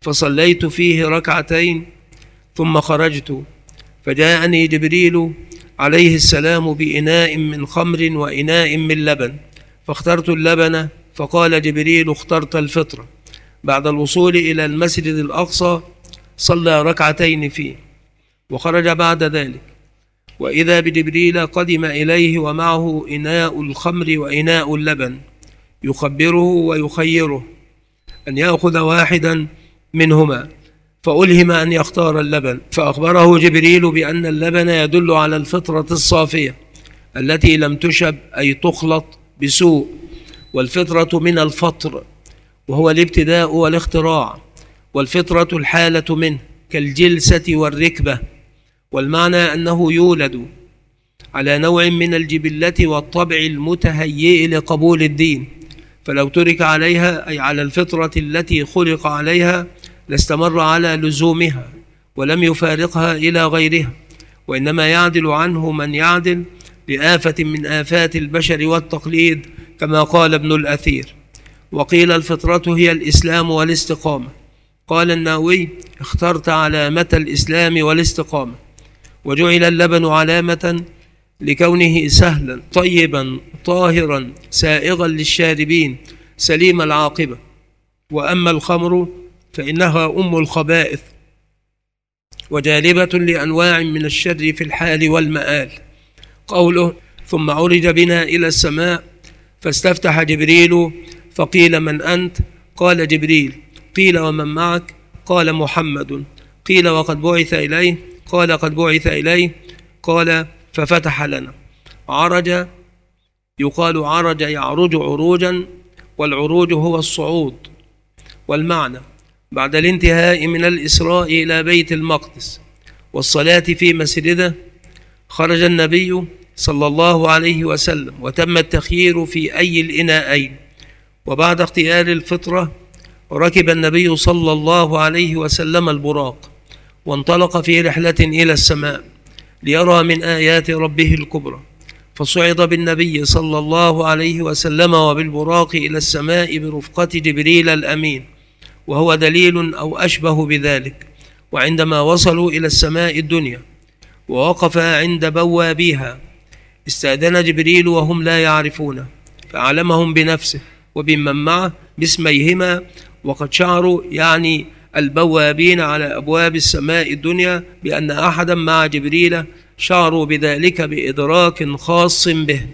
فصليت فيه ركعتين ثم خرجت فجاءني جبريل عليه السلام بإناء من خمر وإناء من لبن، فاخترت اللبن، فقال جبريل اخترت الفطرة. بعد الوصول إلى المسجد الأقصى صلى ركعتين فيه، وخرج بعد ذلك، وإذا بجبريل قدم إليه ومعه إناء الخمر وإناء اللبن، يخبره ويخيره أن يأخذ واحدا منهما، فألهم أن يختار اللبن، فأخبره جبريل بأن اللبن يدل على الفطرة الصافية التي لم تشب أي تخلط بسوء، والفطرة من الفطر وهو الابتداء والاختراع، والفطرة الحالة منه كالجلسة والركبة، والمعنى أنه يولد على نوع من الجبلة والطبع المتهيئ لقبول الدين، فلو ترك عليها أي على الفطرة التي خلق عليها لاستمر على لزومها ولم يفارقها إلى غيرها، وإنما يعدل عنه من يعدل لآفة من آفات البشر والتقليد، كما قال ابن الأثير. وقيل الفطرة هي الإسلام والاستقامة. قال النووي اخترت علامة الإسلام والاستقامة، وجعل اللبن علامة لكونه سهلا طيبا طاهرا سائغا للشاربين سليم العاقبة. وأما الخمر فإنها أم الخبائث وجالبة لأنواع من الشر في الحال والمآل. قوله ثم عرج بنا إلى السماء فاستفتح جبريل فقيل من أنت؟ قال جبريل. قيل ومن معك؟ قال محمد. قيل وقد بعث إليه؟ قال قد بعث إليه. قال ففتح لنا. عرج يقال عرج يعرج عروجا، والعروج هو الصعود، والمعنى بعد الانتهاء من الإسراء إلى بيت المقدس والصلاة في مسجده خرج النبي صلى الله عليه وسلم، وتم التخيير في أي الإناءين. وبعد اختيار الفطرة ركب النبي صلى الله عليه وسلم البراق، وانطلق في رحلة إلى السماء ليرى من آيات ربه الكبرى، فصعد بالنبي صلى الله عليه وسلم وبالبراق إلى السماء برفقة جبريل الأمين، وهو دليل أو أشبه بذلك. وعندما وصلوا إلى السماء الدنيا ووقف عند بوابيها استأذن جبريل وهم لا يعرفونه، فأعلمهم بنفسه وبمن معه باسميهما، وقد شعروا يعني البوابين على أبواب السماء الدنيا بأن أحدا مع جبريل، شعروا بذلك بإدراك خاص به.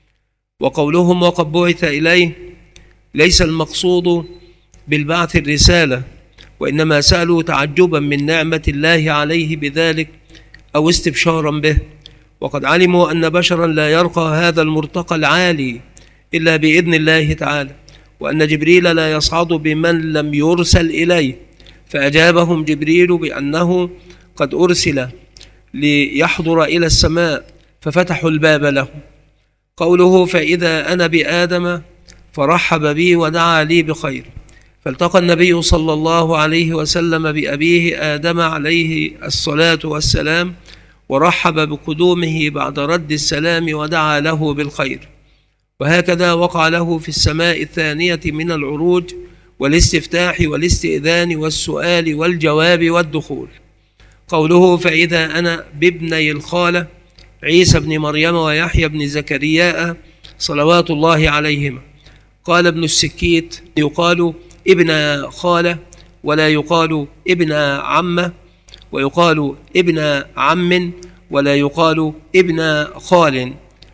وقولهم وقد بعث إليه ليس المقصود بالبعث الرسالة، وإنما سألوا تعجبا من نعمة الله عليه بذلك أو استبشارا به، وقد علموا أن بشرا لا يرقى هذا المرتقى العالي إلا بإذن الله تعالى، وأن جبريل لا يصعد بمن لم يرسل إليه، فأجابهم جبريل بأنه قد أرسل ليحضر إلى السماء، ففتحوا الباب له. قوله فإذا أنا بآدم فرحب بي ودعا لي بخير، فالتقى النبي صلى الله عليه وسلم بأبيه آدم عليه الصلاة والسلام، ورحب بقدومه بعد رد السلام ودعا له بالخير. وهكذا وقع له في السماء الثانية من العروج والاستفتاح والاستئذان والسؤال والجواب والدخول. قوله فإذا أنا بابني الخالة عيسى بن مريم ويحيى بن زكرياء صلوات الله عليهما. قال ابن السكيت يقال ابن خالة ولا يقال ابن عمة، ويقال ابن عم ولا يقال ابن خال،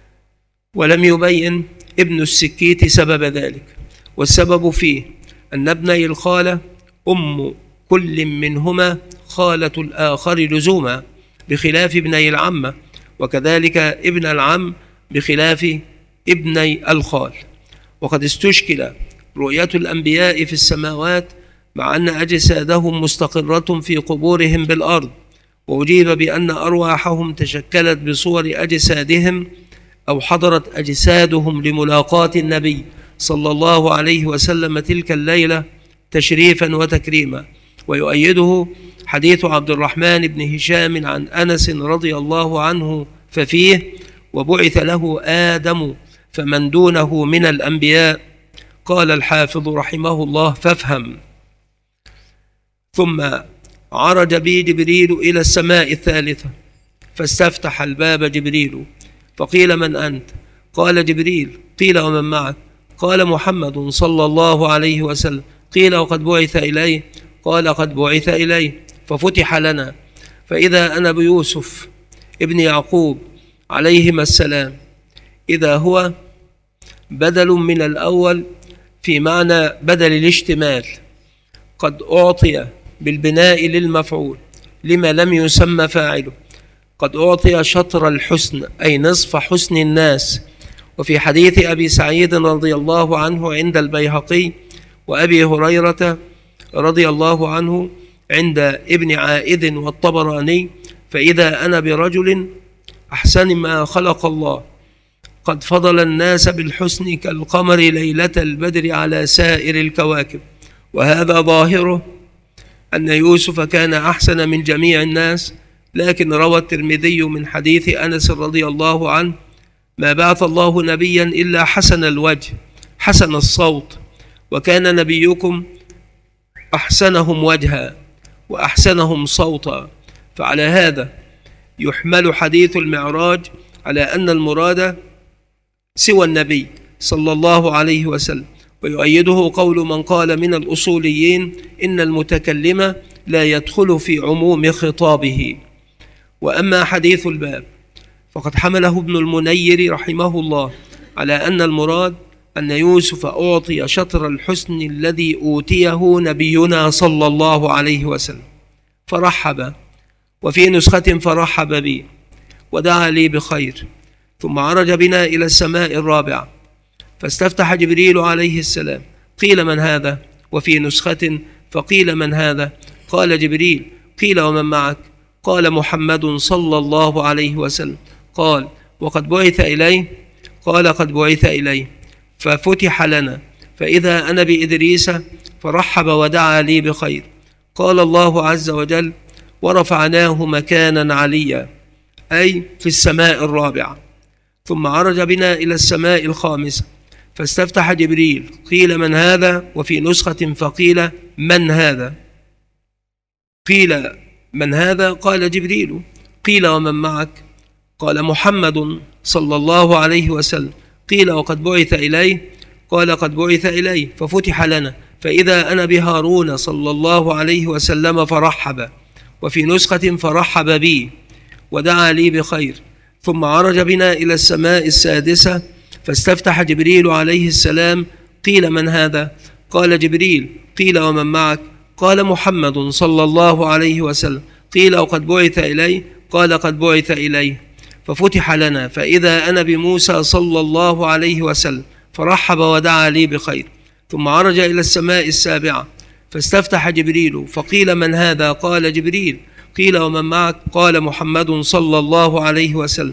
ولم يبين ابن السكيت سبب ذلك. والسبب فيه أن ابني الخالة أم كل منهما خالة الآخر لزوما، بخلاف ابني العمة، وكذلك ابن العم بخلاف ابني الخال. وقد استشكل رؤية الأنبياء في السماوات مع أن أجسادهم مستقرة في قبورهم بالأرض، وأجيب بأن أرواحهم تشكلت بصور أجسادهم أو حضرت أجسادهم لملاقاة النبي صلى الله عليه وسلم تلك الليلة تشريفا وتكريما. ويؤيده حديث عبد الرحمن بن هشام عن أنس رضي الله عنه ففيه وبعث له آدم فمن دونه من الأنبياء. قال الحافظ رحمه الله فافهم. ثم عرج بي جبريل إلى السماء الثالثة فاستفتح الباب جبريل فقيل: من أنت؟ قال: جبريل. قيل: ومن معك؟ قال: محمد صلى الله عليه وسلم. قيل: وقد بعث إليه؟ قال: قد بعث إليه. ففتح لنا فإذا أنا بيوسف ابن يعقوب عليهما السلام، إذا هو بدل من الأول في معنى بدل الاشتمال، قد أعطي بالبناء للمفعول لما لم يسمى فاعله، قد أعطي شطر الحسن أي نصف حسن الناس. وفي حديث أبي سعيد رضي الله عنه عند البيهقي وأبي هريرة رضي الله عنه عند ابن عائد والطبراني: فإذا أنا برجل أحسن ما خلق الله قد فضل الناس بالحسن كالقمر ليلة البدر على سائر الكواكب. وهذا ظاهره أن يوسف كان أحسن من جميع الناس، لكن روى الترمذي من حديث أنس رضي الله عنه: ما بعث الله نبيا إلا حسن الوجه حسن الصوت، وكان نبيكم أحسنهم وجها وأحسنهم صوتا. فعلى هذا يحمل حديث المعراج على أن المراد سوى النبي صلى الله عليه وسلم، ويؤيده قول من قال من الأصوليين إن المتكلم لا يدخل في عموم خطابه. وأما حديث الباب فقد حمله ابن المنير رحمه الله على أن المراد أن يوسف أعطي شطر الحسن الذي أوتيه نبينا صلى الله عليه وسلم فرحب، وفي نسخة فرحب بي ودعا لي بخير، ثم عرج بنا إلى السماء الرابعة فاستفتح جبريل عليه السلام. قيل: من هذا؟ وفي نسخة فقيل: من هذا؟ قال: جبريل. قيل: ومن معك؟ قال: محمد صلى الله عليه وسلم. قال: وقد بعث إليه؟ قال: قد بعث إليه. ففتح لنا فإذا أنا بإدريس فرحب ودعا لي بخير. قال الله عز وجل: ورفعناه مكانا عليا، أي في السماء الرابعة. ثم عرج بنا إلى السماء الخامسة فاستفتح جبريل. قيل: من هذا؟ وفي نسخة فقيل: من هذا؟ قيل: من هذا؟ قال: جبريل. قيل: ومن معك؟ قال: محمد صلى الله عليه وسلم. قيل: وقد بعث إليه؟ قال: قد بعث إليه. ففتح لنا فإذا أنا بهارون صلى الله عليه وسلم فرحب، وفي نسخة فرحب بي ودعا لي بخير. ثم عرج بنا إلى السماء السادسة فاستفتح جبريل عليه السلام. قيل: من هذا؟ قال: جبريل. قيل: ومن معك؟ قال: محمد صلى الله عليه وسلم. قيل: وقد بعث إليه؟ قال: قد بعث إليه. ففتح لنا فإذا أنا بموسى صلى الله عليه وسلم فرحب ودعا لي بخير. ثم عرج إلى السماء السابعة فاستفتح جبريل. فقيل: من هذا؟ قال: جبريل. قيل: ومن معك؟ قال: محمد صلى الله عليه وسلم.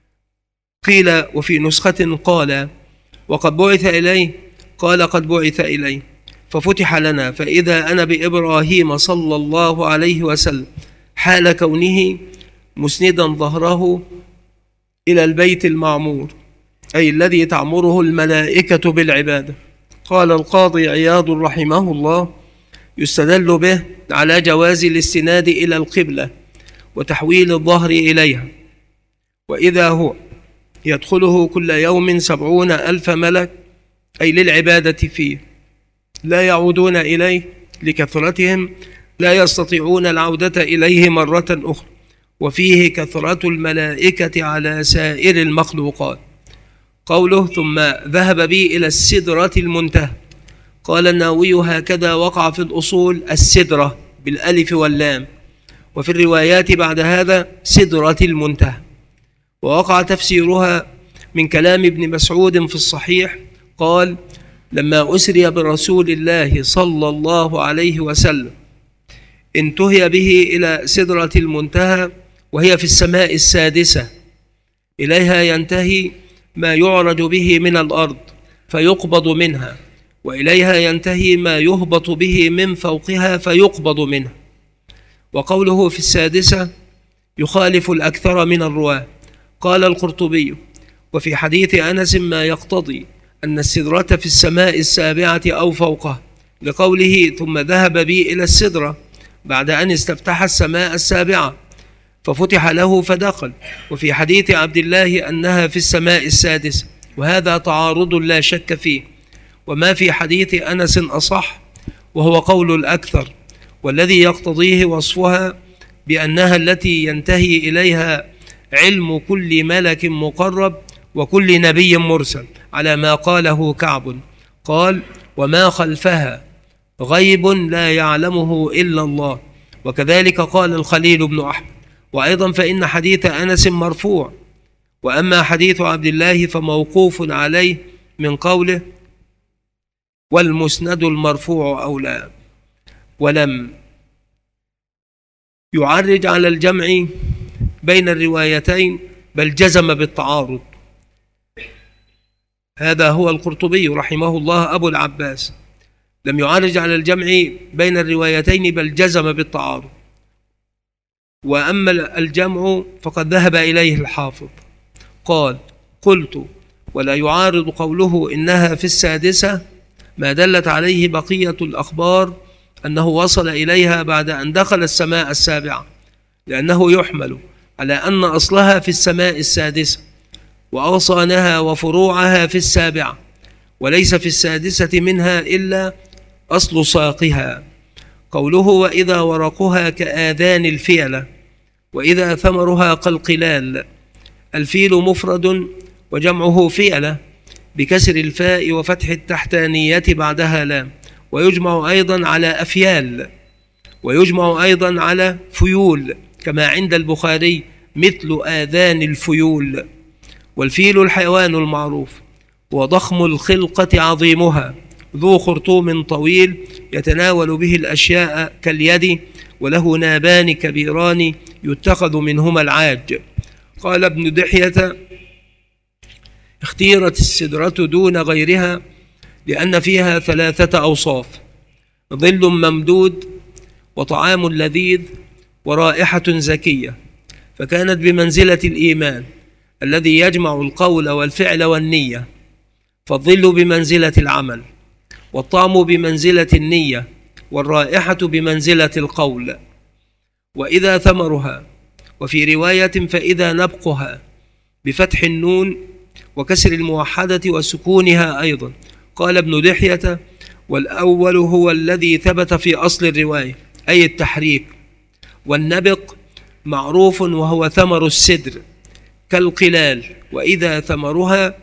قيل: وفي نسخة قال: وقد بعث إليه؟ قال: قد بعث إليه. ففتح لنا فإذا أنا بإبراهيم صلى الله عليه وسلم حال كونه مسندا ظهره إلى البيت المعمور، أي الذي تعمره الملائكة بالعبادة. قال القاضي عياض رحمه الله: يستدل به على جواز الاستناد إلى القبلة وتحويل الظهر إليها، وإذا هو يدخله كل يوم سبعون ألف ملك، أي للعبادة فيه، لا يعودون إليه لكثرتهم، لا يستطيعون العودة إليه مرة أخرى، وفيه كثرة الملائكة على سائر المخلوقات. قوله: ثم ذهب بي إلى السدرة المنتهى. قال النووي: هكذا وقع في الأصول السدرة بالألف واللام، وفي الروايات بعد هذا سدرة المنتهى. ووقع تفسيرها من كلام ابن مسعود في الصحيح قال: لما أسري برسول الله صلى الله عليه وسلم انتهي به إلى سدرة المنتهى، وهي في السماء السادسة، إليها ينتهي ما يعرج به من الأرض فيقبض منها، وإليها ينتهي ما يهبط به من فوقها فيقبض منها. وقوله في السادسة يخالف الأكثر من الرواة. قال القرطبي: وفي حديث أنس ما يقتضي أن السدرة في السماء السابعة أو فوقها، لقوله: ثم ذهب بي إلى السدرة بعد أن استفتح السماء السابعة، ففتح له فدخل. وفي حديث عبد الله أنها في السماء السادسة، وهذا تعارض لا شك فيه. وما في حديث أنس أصح، وهو قول الأكثر، والذي يقتضيه وصفها بأنها التي ينتهي إليها علم كل ملك مقرب وكل نبي مرسل، على ما قاله كعب قال: وما خلفها غيب لا يعلمه إلا الله. وكذلك قال الخليل بن أحمد. وأيضا فإن حديث أنس مرفوع، وأما حديث عبد الله فموقوف عليه من قوله: والمسند المرفوع أولى. ولم يعرج على الجمع بين الروايتين، بل جزم بالتعارض. هذا هو القرطبي رحمه الله أبو العباس، لم يعرج على الجمع بين الروايتين بل جزم بالتعارض. وأما الجمع فقد ذهب إليه الحافظ. قال: قلت: ولا يعارض قوله إنها في السادسة ما دلت عليه بقية الأخبار أنه وصل إليها بعد أن دخل السماء السابعة، لأنه يحمل على أن أصلها في السماء السادسة، وأغصانها وفروعها في السابعة، وليس في السادسة منها إلا أصل ساقها. قوله: وإذا ورقها كآذان الفيلة، وإذا ثمرها كالقلال. الفيل مفرد وجمعه فيلة بكسر الفاء وفتح التحتانية بعدها لام، ويجمع أيضا على أفيال، ويجمع أيضا على فيول، كما عند البخاري مثل آذان الفيول. والفيل الحيوان المعروف، وضخم الخلقة عظيمها، ذو خرطوم طويل يتناول به الأشياء كاليد، وله نابان كبيران يتخذ منهما العاج. قال ابن دحية: اختيرت السدرة دون غيرها لأن فيها ثلاثة أوصاف: ظل ممدود، وطعام لذيذ، ورائحة زكية، فكانت بمنزلة الإيمان الذي يجمع القول والفعل والنية. فالظل بمنزلة العمل، والطعم بمنزلة النية، والرائحة بمنزلة القول. وإذا ثمرها، وفي رواية فإذا نبقها بفتح النون وكسر الموحدة وسكونها أيضا. قال ابن دحية: والأول هو الذي ثبت في أصل الرواية، أي التحريك. والنبق معروف وهو ثمر السدر كالقلال، وإذا ثمرها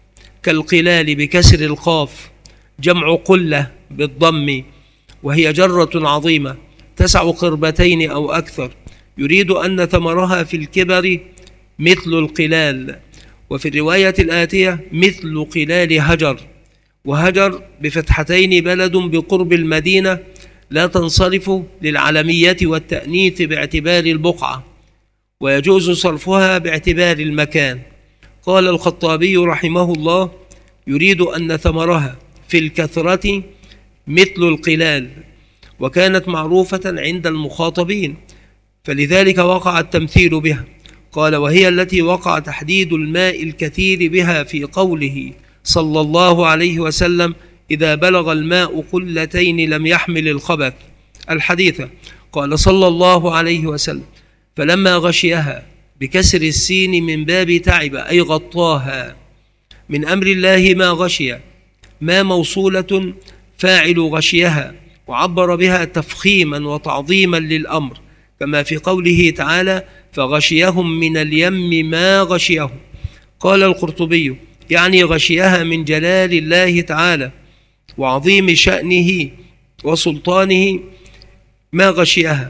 كالقلال بكسر القاف، جمع قلة بالضم، وهي جرة عظيمة تسع قربتين أو أكثر، يريد أن ثمرها في الكبر مثل القلال. وفي الرواية الآتية مثل قلال هجر، وهجر بفتحتين بلد بقرب المدينة لا تنصرف للعلمية والتأنيث باعتبار البقعة، ويجوز صرفها باعتبار المكان. قال الخطابي رحمه الله: يريد أن ثمرها في الكثرة مثل القلال، وكانت معروفة عند المخاطبين، فلذلك وقع التمثيل بها. قال: وهي التي وقع تحديد الماء الكثير بها في قوله صلى الله عليه وسلم: إذا بلغ الماء قلتين لم يحمل الخبث، الحديث. قال صلى الله عليه وسلم: فلما غشيها بكسر السين من باب تعب، أي غطاها. من أمر الله ما غشي، ما موصولة فاعل غشيها، وعبر بها تفخيما وتعظيما للأمر، كما في قوله تعالى: فغشيهم من اليم ما غشيهم. قال القرطبي: يعني غشيها من جلال الله تعالى وعظيم شأنه وسلطانه ما غشيها،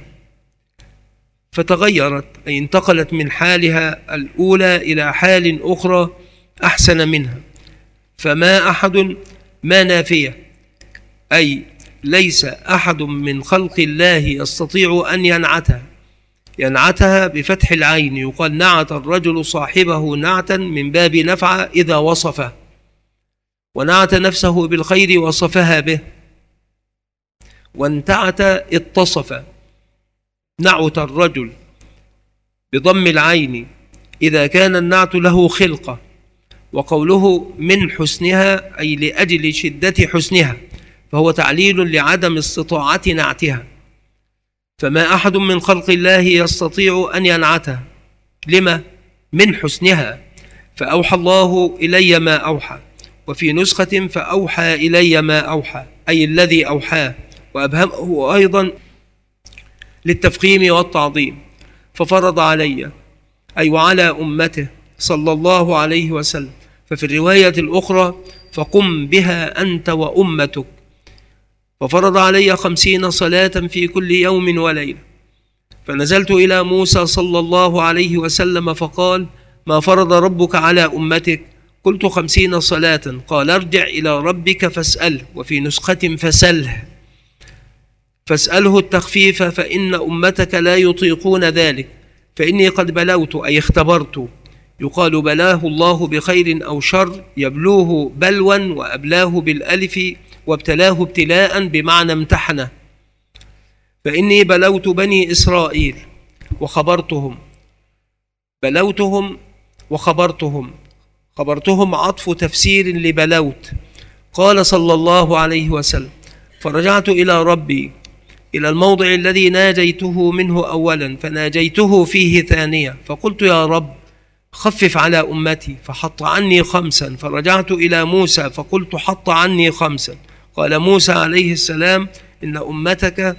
فتغيرت، أي انتقلت من حالها الأولى إلى حال أخرى أحسن منها. فما أحد ما نافية، أي ليس أحد من خلق الله يستطيع أن ينعتها. ينعتها بفتح العين، يقال نعت الرجل صاحبه نعتا من باب نفع إذا وصفه، ونعت نفسه بالخير وصفها به. وانتعت اتصف، نعت الرجل بضم العين إذا كان النعت له خلقة. وقوله من حسنها، أي لأجل شدة حسنها، فهو تعليل لعدم استطاعة نعتها. فما أحد من خلق الله يستطيع أن ينعتها. لما؟ من حسنها. فأوحى الله إلي ما أوحى، وفي نسخة فأوحى إلي ما أوحى، أي الذي أوحاه، وأبهمه أيضا للتفخيم والتعظيم. ففرض علي، أي وعلى أمته صلى الله عليه وسلم. ففي الرواية الأخرى فقم بها أنت وأمتك. ففرض علي خمسين صلاة في كل يوم وليلة. فنزلت إلى موسى صلى الله عليه وسلم فقال: ما فرض ربك على أمتك؟ قلت: خمسين صلاة. قال: ارجع إلى ربك فاسأله، وفي نسخة فسله فاسأله التخفيف، فإن أمتك لا يطيقون ذلك، فإني قد بلوت، أي اختبرت. يقال بلاه الله بخير أو شر، يبلوه بلوا وأبلاه بالألف، وابتلاه ابتلاء بمعنى امتحنه. فإني بلوت بني إسرائيل وخبرتهم. بلوتهم وخبرتهم، خبرتهم عطف تفسير لبلوت. قال صلى الله عليه وسلم: فرجعت إلى ربي، إلى الموضع الذي ناجيته منه أولا، فناجيته فيه ثانية، فقلت: يا رب خفف على أمتي، فحط عني خمسا. فرجعت إلى موسى فقلت: حط عني خمسا. قال موسى عليه السلام: إن أمتك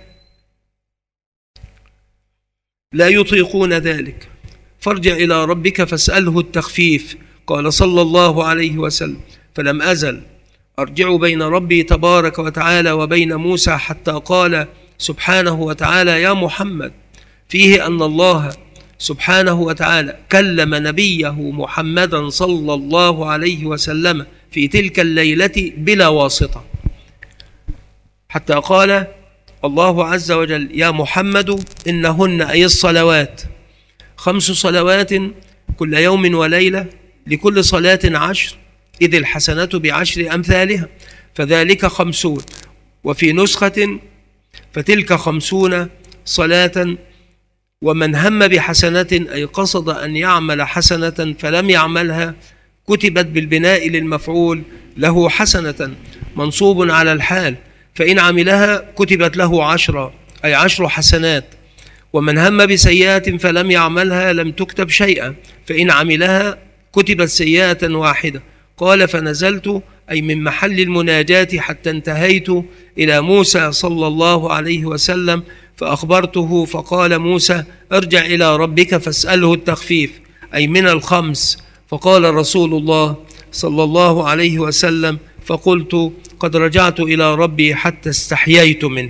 لا يطيقون ذلك، فارجع إلى ربك فاسأله التخفيف. قال صلى الله عليه وسلم: فلم أزل أرجع بين ربي تبارك وتعالى وبين موسى، حتى قال سبحانه وتعالى: يا محمد، فيه أن الله سبحانه وتعالى كلم نبيه محمدا صلى الله عليه وسلم في تلك الليلة بلا واسطة، حتى قال الله عز وجل: يا محمد إنهن، أي الصلوات، خمس صلوات كل يوم وليلة، لكل صلاة عشر، إذ الحسنة بعشر أمثالها، فذلك خمسون. وفي نسخة فتلك خمسون صلاة. ومن هم بحسنة، أي قصد أن يعمل حسنة فلم يعملها، كتبت بالبناء للمفعول له حسنة، منصوب على الحال، فإن عملها كتبت له عشرة، أي عشر حسنات. ومن هم بسيئة فلم يعملها لم تكتب شيئا، فإن عملها كتبت سيئة واحدة. قال: فنزلت، أي من محل المناجاة، حتى انتهيت إلى موسى صلى الله عليه وسلم فأخبرته، فقال موسى: ارجع إلى ربك فاسأله التخفيف، أي من الخمس. فقال رسول الله صلى الله عليه وسلم: فقلت: قد رجعت إلى ربي حتى استحييت منه.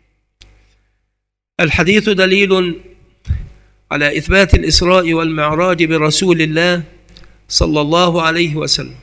الحديث دليل على إثبات الإسراء والمعراج برسول الله صلى الله عليه وسلم.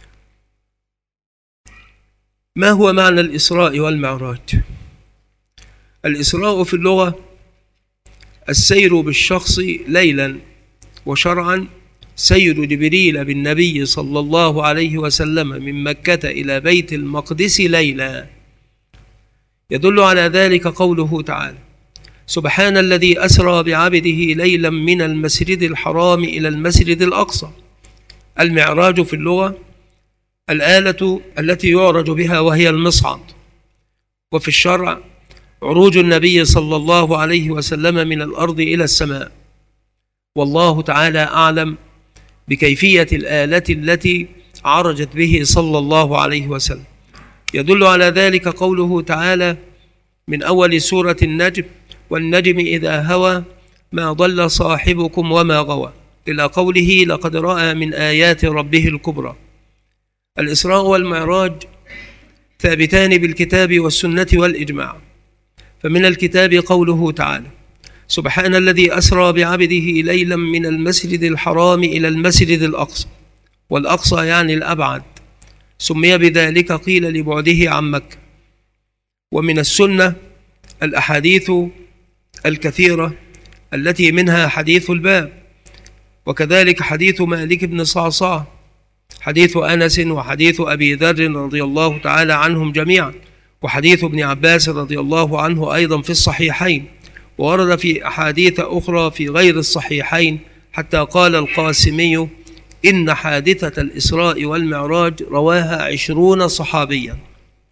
ما هو معنى الإسراء والمعراج؟ الإسراء في اللغة السير بالشخص ليلا، وشرعا سير جبريل بالنبي صلى الله عليه وسلم من مكة إلى بيت المقدس ليلا. يدل على ذلك قوله تعالى: سبحان الذي أسرى بعبده ليلا من المسجد الحرام إلى المسجد الأقصى. المعراج في اللغة الآلة التي يعرج بها، وهي المصعد. وفي الشرع عروج النبي صلى الله عليه وسلم من الأرض إلى السماء. والله تعالى أعلم بكيفية الآلة التي عرجت به صلى الله عليه وسلم. يدل على ذلك قوله تعالى من أول سورة النجم: والنجم إذا هوى ما ضل صاحبكم وما غوى، إلى قوله: لقد رأى من آيات ربه الكبرى. الإسراء والمعراج ثابتان بالكتاب والسنة والإجماع. فمن الكتاب قوله تعالى: سبحان الذي أسرى بعبده ليلا من المسجد الحرام إلى المسجد الأقصى. والأقصى يعني الأبعد، سمي بذلك قيل لبعده عن مكة. ومن السنة الأحاديث الكثيرة التي منها حديث الباب، وكذلك حديث مالك بن صعصع، حديث أنس، وحديث أبي ذر رضي الله تعالى عنهم جميعا، وحديث ابن عباس رضي الله عنه أيضا في الصحيحين. وورد في أحاديث أخرى في غير الصحيحين، حتى قال القاسمي: إن حادثة الإسراء والمعراج رواها عشرون صحابيا.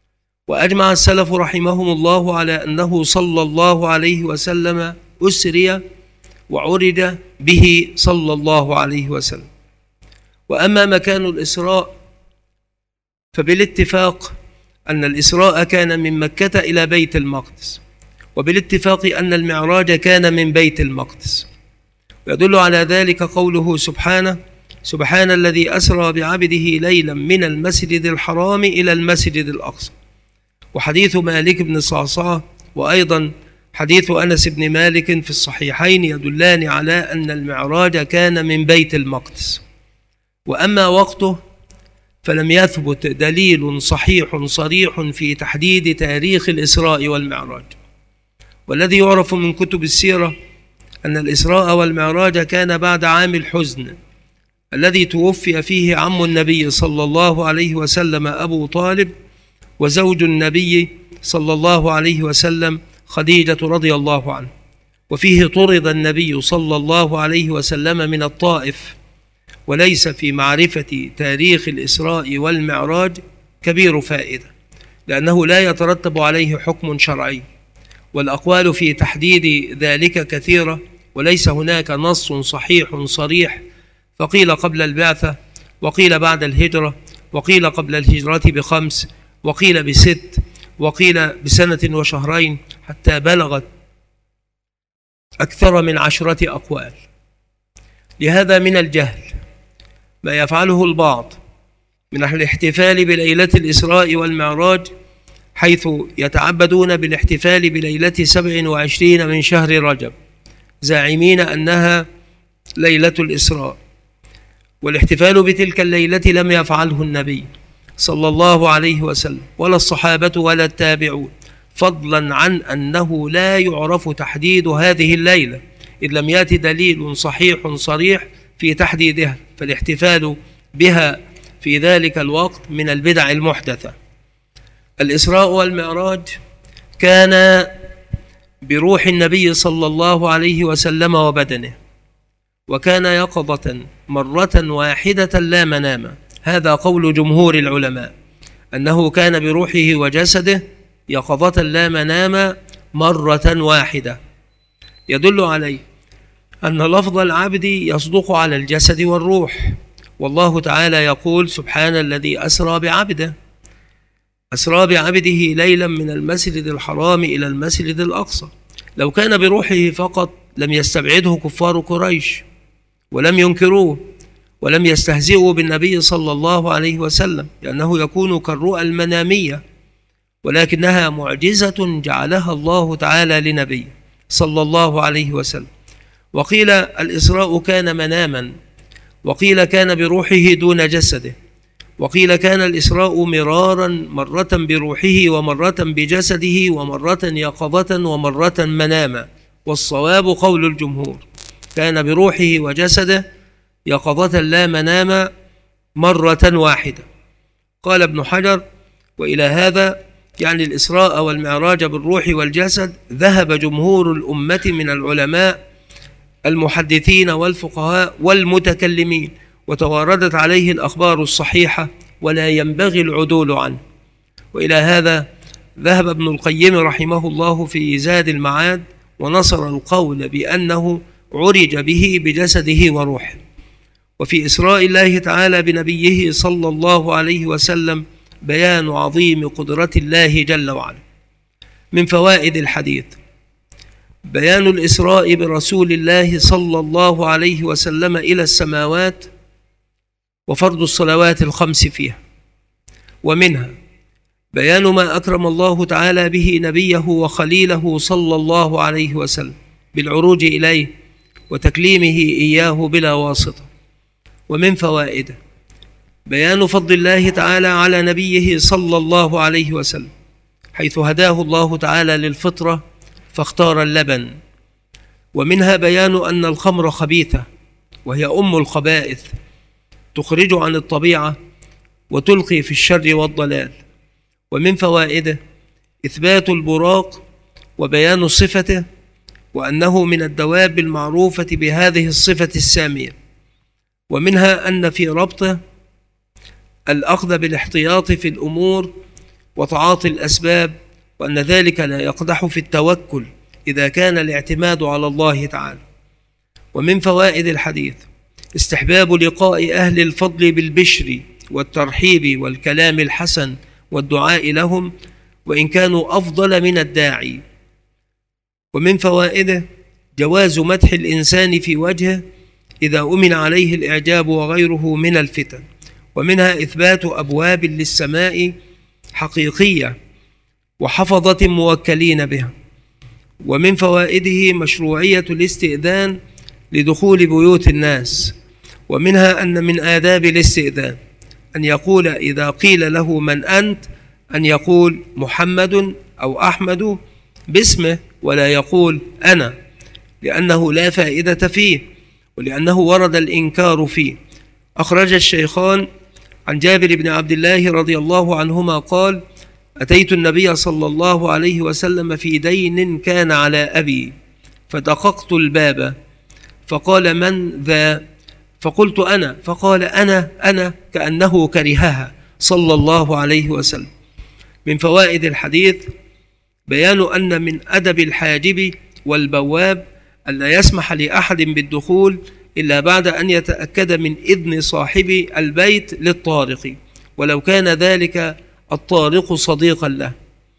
وأجمع السلف رحمهم الله على أنه صلى الله عليه وسلم أسري وعرج به صلى الله عليه وسلم. وأما مكان الإسراء فبالاتفاق أن الإسراء كان من مكة إلى بيت المقدس، وبالاتفاق أن المعراج كان من بيت المقدس. ويدل على ذلك قوله سبحانه: سبحان الذي أسرى بعبده ليلا من المسجد الحرام إلى المسجد الأقصى. وحديث مالك بن صعصعة وأيضا حديث أنس بن مالك في الصحيحين يدلان على أن المعراج كان من بيت المقدس. وأما وقته فلم يثبت دليل صحيح صريح في تحديد تاريخ الإسراء والمعراج. والذي يعرف من كتب السيرة أن الإسراء والمعراج كان بعد عام الحزن الذي توفي فيه عم النبي صلى الله عليه وسلم أبو طالب، وزوج النبي صلى الله عليه وسلم خديجة رضي الله عنه. وفيه طرد النبي صلى الله عليه وسلم من الطائف. وليس في معرفة تاريخ الإسراء والمعراج كبير فائدة، لأنه لا يترتب عليه حكم شرعي، والأقوال في تحديد ذلك كثيرة، وليس هناك نص صحيح صريح. فقيل قبل البعثة، وقيل بعد الهجرة، وقيل قبل الهجرة بخمس، وقيل بست، وقيل بسنة وشهرين، حتى بلغت أكثر من عشرة أقوال. لهذا من الجهل ما يفعله البعض من الاحتفال بليلة الإسراء والمعراج، حيث يتعبدون بالاحتفال بليلة سبع وعشرين من شهر رجب زاعمين أنها ليلة الإسراء. والاحتفال بتلك الليلة لم يفعله النبي صلى الله عليه وسلم ولا الصحابة ولا التابعون، فضلا عن أنه لا يعرف تحديد هذه الليلة إذ لم يأتي دليل صحيح صريح في تحديدها، فالاحتفال بها في ذلك الوقت من البدع المحدثة. الإسراء والمعراج كان بروح النبي صلى الله عليه وسلم وبدنه، وكان يقظة مرة واحدة لا مناما. هذا قول جمهور العلماء، أنه كان بروحه وجسده يقظة لا مناما مرة واحدة، يدل عليه أن لفظ العبد يصدق على الجسد والروح. والله تعالى يقول: سبحان الذي أسرى بعبده. أسرى بعبده ليلا من المسجد الحرام إلى المسجد الأقصى. لو كان بروحه فقط لم يستبعده كفار قريش ولم ينكروه ولم يستهزئوا بالنبي صلى الله عليه وسلم، لأنه يكون كالرؤى المنامية، ولكنها معجزة جعلها الله تعالى لنبيه صلى الله عليه وسلم. وقيل الإسراء كان مناما، وقيل كان بروحه دون جسده، وقيل كان الإسراء مرارا، مرة بروحه ومرة بجسده ومرة يقظة ومرة مناما. والصواب قول الجمهور، كان بروحه وجسده يقظة لا مناما مرة واحدة. قال ابن حجر: وإلى هذا يعني الإسراء والمعراج بالروح والجسد ذهب جمهور الأمة من العلماء المحدثين والفقهاء والمتكلمين، وتواردت عليه الأخبار الصحيحة ولا ينبغي العدول عنه. وإلى هذا ذهب ابن القيم رحمه الله في زاد المعاد ونصر القول بأنه عرج به بجسده وروحه. وفي إسراء الله تعالى بنبيه صلى الله عليه وسلم بيان عظيم قدرة الله جل وعلا. من فوائد الحديث بيان الإسراء برسول الله صلى الله عليه وسلم إلى السماوات وفرض الصلوات الخمس فيها. ومنها بيان ما أكرم الله تعالى به نبيه وخليله صلى الله عليه وسلم بالعروج إليه وتكليمه إياه بلا واسطة. ومن فوائده بيان فضل الله تعالى على نبيه صلى الله عليه وسلم، حيث هداه الله تعالى للفطرة فاختار اللبن. ومنها بيان أن الخمر خبيثة وهي أم الخبائث، تخرج عن الطبيعة وتلقي في الشر والضلال. ومن فوائده إثبات البراق وبيان صفته، وأنه من الدواب المعروفة بهذه الصفة السامية. ومنها أن في ربطه الأخذ بالاحتياط في الأمور وتعاطي الأسباب، وأن ذلك لا يقدح في التوكل إذا كان الاعتماد على الله تعالى. ومن فوائد الحديث استحباب لقاء أهل الفضل بالبشر والترحيب والكلام الحسن والدعاء لهم وإن كانوا أفضل من الداعي. ومن فوائده جواز مدح الإنسان في وجهه إذا أمن عليه الإعجاب وغيره من الفتن، ومنها إثبات أبواب للسماء حقيقية وحفظة موكلين بها. ومن فوائده مشروعية الاستئذان لدخول بيوت الناس، ومنها أن من آداب الاستئذان أن يقول إذا قيل له من أنت أن يقول محمد أو أحمد باسمه ولا يقول أنا، لأنه لا فائدة فيه ولأنه ورد الإنكار فيه. أخرج الشيخان عن جابر بن عبد الله رضي الله عنهما قال: أتيت النبي صلى الله عليه وسلم في دين كان على أبي فدققت الباب فقال: من ذا؟ فقلت: أنا. فقال: أنا أنا كأنه كرهها صلى الله عليه وسلم. من فوائد الحديث بيان أن من أدب الحاجب والبواب ألا يسمح لأحد بالدخول إلا بعد أن يتأكد من إذن صاحب البيت للطارق ولو كان ذلك الطارق صديقا له.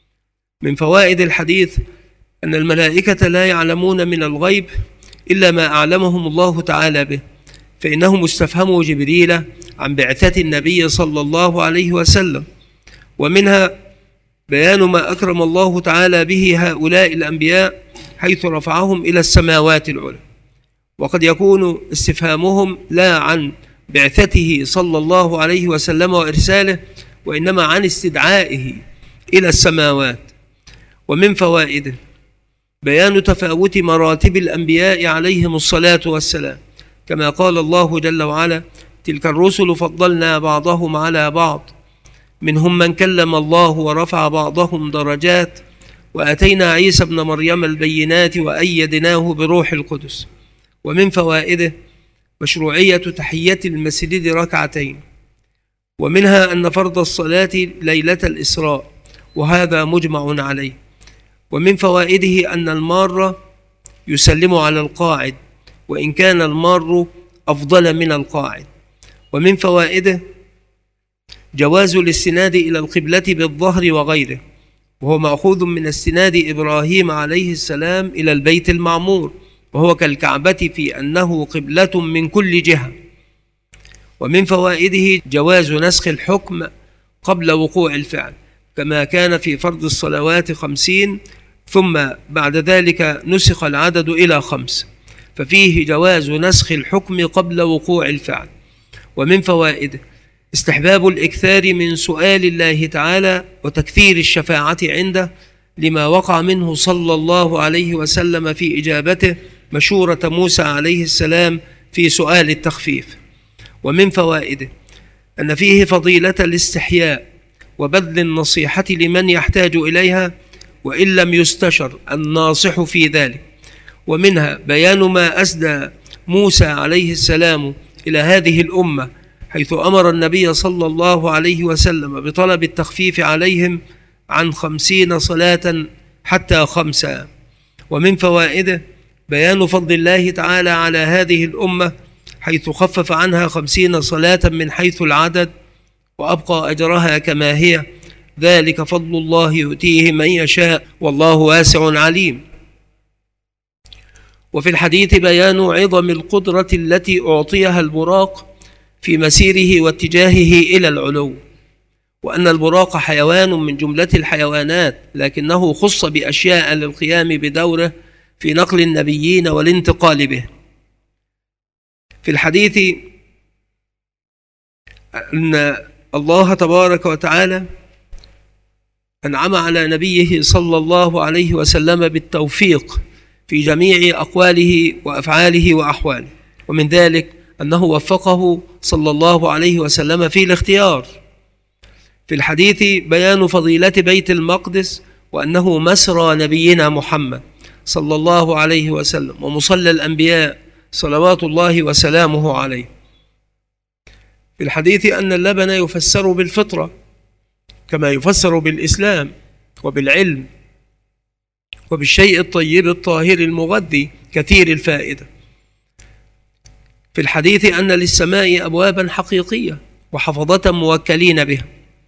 من فوائد الحديث أن الملائكة لا يعلمون من الغيب إلا ما أعلمهم الله تعالى به، فإنهم استفهموا جبريل عن بعثة النبي صلى الله عليه وسلم. ومنها بيان ما أكرم الله تعالى به هؤلاء الأنبياء حيث رفعهم إلى السماوات العلى، وقد يكون استفهامهم لا عن بعثته صلى الله عليه وسلم وإرساله وإنما عن استدعائه إلى السماوات. ومن فوائده بيان تفاوت مراتب الأنبياء عليهم الصلاة والسلام، كما قال الله جل وعلا: تلك الرسل فضلنا بعضهم على بعض منهم من كلم الله ورفع بعضهم درجات وأتينا عيسى ابن مريم البينات وأيدناه بروح القدس. ومن فوائده مشروعية تحية المسجد ركعتين، ومنها أن فرض الصلاة ليلة الإسراء وهذا مجمع عليه. ومن فوائده أن المار يسلم على القاعد وإن كان المار أفضل من القاعد. ومن فوائده جواز الاستناد إلى القبلة بالظهر وغيره، وهو مأخوذ من استناد إبراهيم عليه السلام إلى البيت المعمور، وهو كالكعبة في أنه قبلة من كل جهة. ومن فوائده جواز نسخ الحكم قبل وقوع الفعل، كما كان في فرض الصلوات خمسين ثم بعد ذلك نسخ العدد إلى خمس، ففيه جواز نسخ الحكم قبل وقوع الفعل. ومن فوائده استحباب الإكثار من سؤال الله تعالى وتكثير الشفاعة عنده لما وقع منه صلى الله عليه وسلم في إجابته مشورة موسى عليه السلام في سؤال التخفيف. ومن فوائده أن فيه فضيلة الاستحياء وبذل النصيحة لمن يحتاج إليها وإن لم يستشر الناصح في ذلك. ومنها بيان ما أسدى موسى عليه السلام إلى هذه الأمة حيث أمر النبي صلى الله عليه وسلم بطلب التخفيف عليهم عن خمسين صلاة حتى خمسة. ومن فوائده بيان فضل الله تعالى على هذه الأمة حيث خفف عنها خمسين صلاة من حيث العدد وأبقى أجرها كما هي، ذلك فضل الله يؤتيه من يشاء والله واسع عليم. وفي الحديث بيان عظم القدرة التي أعطيها البراق في مسيره واتجاهه إلى العلو، وأن البراق حيوان من جملة الحيوانات لكنه خص بأشياء للقيام بدوره في نقل النبيين والانتقال به. في الحديث أن الله تبارك وتعالى أنعم على نبيه صلى الله عليه وسلم بالتوفيق في جميع أقواله وأفعاله وأحواله، ومن ذلك أنه وفقه صلى الله عليه وسلم في الاختيار. في الحديث بيان فضيلة بيت المقدس وأنه مسرى نبينا محمد صلى الله عليه وسلم ومصلى الأنبياء صلوات الله وسلامه عليه. في الحديث أن اللبن يفسر بالفطرة، كما يفسر بالإسلام وبالعلم وبالشيء الطيب الطاهر المغذي كثير الفائدة. في الحديث أن للسماء أبوابا حقيقية وحفظة موكلين بها.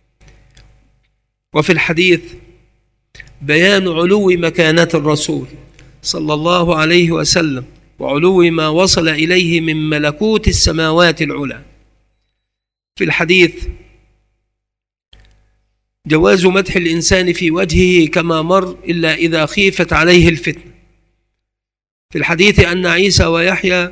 وفي الحديث بيان علو مكانة الرسول صلى الله عليه وسلم وعلو ما وصل إليه من ملكوت السماوات العلى. في الحديث جواز مدح الإنسان في وجهه كما مر إلا إذا خيفت عليه الفتنة. في الحديث أن عيسى ويحيى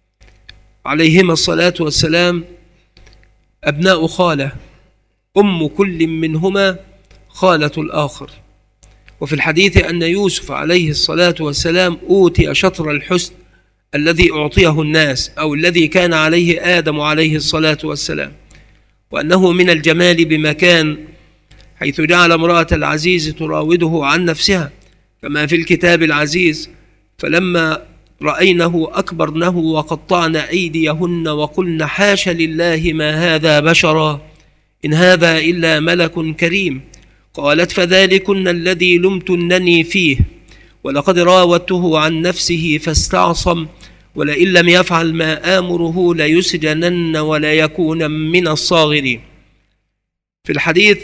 عليهما الصلاة والسلام أبناء خالة، أم كل منهما خالة الآخر. وفي الحديث أن يوسف عليه الصلاة والسلام أوتي شطر الحسن الذي أعطيه الناس أو الذي كان عليه آدم عليه الصلاة والسلام، وأنه من الجمال بمكان، حيث جعل امرأة العزيز تراوده عن نفسها كما في الكتاب العزيز: فلما رأينه أكبرنه وقطعن أيديهن وقلن حاش لله ما هذا بشرا إن هذا إلا ملك كريم. قالت: فذلكن الذي لمتنني فيه ولقد راودته عن نفسه فاستعصم ولئن لم يفعل ما آمره ليسجنن وليكون من الصاغرين. في الحديث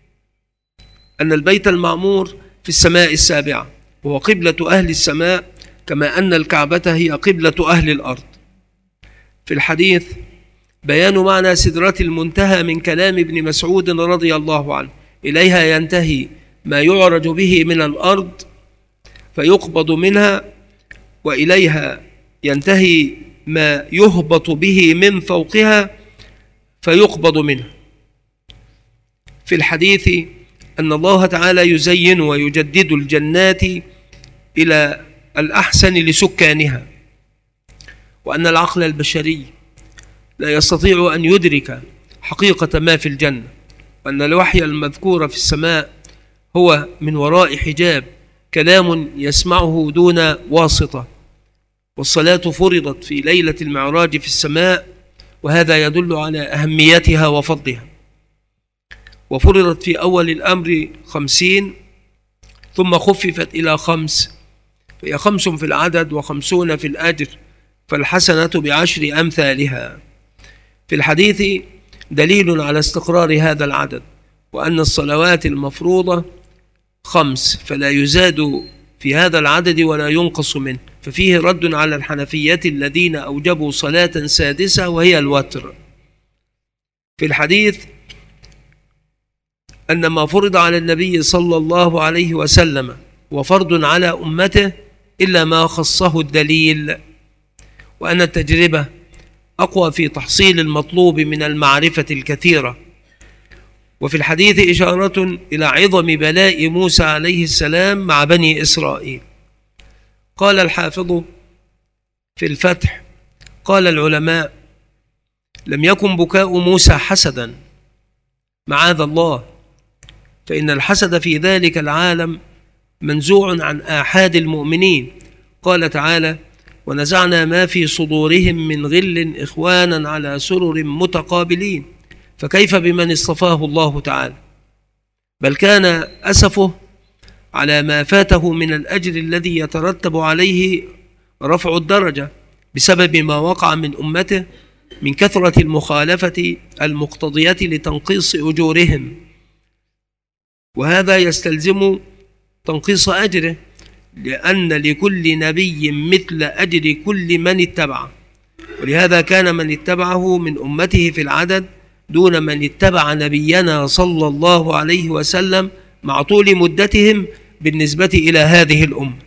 أن البيت المعمور في السماء السابعة وهو قبلة أهل السماء، كما أن الكعبة هي قبلة أهل الأرض. في الحديث بيان معنى سدرة المنتهى من كلام ابن مسعود رضي الله عنه: إليها ينتهي ما يعرج به من الأرض فيقبض منها، وإليها ينتهي ما يهبط به من فوقها فيقبض منها. في الحديث أن الله تعالى يزين ويجدد الجنات إلى الأحسن لسكانها، وأن العقل البشري لا يستطيع أن يدرك حقيقة ما في الجنة، وأن الوحي المذكور في السماء هو من وراء حجاب، كلام يسمعه دون واسطة. والصلاة فرضت في ليلة المعراج في السماء، وهذا يدل على أهميتها وفضلها. وفرضت في أول الأمر خمسين ثم خففت إلى خمس، فهي خمس في العدد وخمسون في الأجر، فالحسنة بعشر أمثالها. في الحديث دليل على استقرار هذا العدد، وأن الصلوات المفروضة خمس فلا يزاد في هذا العدد ولا ينقص منه، ففيه رد على الحنفية الذين أوجبوا صلاة سادسة وهي الوتر. في الحديث أن ما فرض على النبي صلى الله عليه وسلم وفرض على أمته إلا ما خصه الدليل، وأن التجربة أقوى في تحصيل المطلوب من المعرفة الكثيرة. وفي الحديث إشارة إلى عظم بلاء موسى عليه السلام مع بني إسرائيل. قال الحافظ في الفتح: قال العلماء: لم يكن بكاء موسى حسدا، معاذ الله، فإن الحسد في ذلك العالم منزوع عن آحاد المؤمنين. قال تعالى: ونزعنا ما في صدورهم من غل إخوانا على سرر متقابلين. فكيف بمن اصطفاه الله تعالى؟ بل كان أسفه على ما فاته من الأجر الذي يترتب عليه رفع الدرجة بسبب ما وقع من أمته من كثرة المخالفة المقتضية لتنقيص أجورهم، وهذا يستلزم تنقيص أجره، لأن لكل نبي مثل أجر كل من اتبعه، ولهذا كان من اتبعه من أمته في العدد دون من اتبع نبينا صلى الله عليه وسلم مع طول مدتهم بالنسبة إلى هذه الأمة.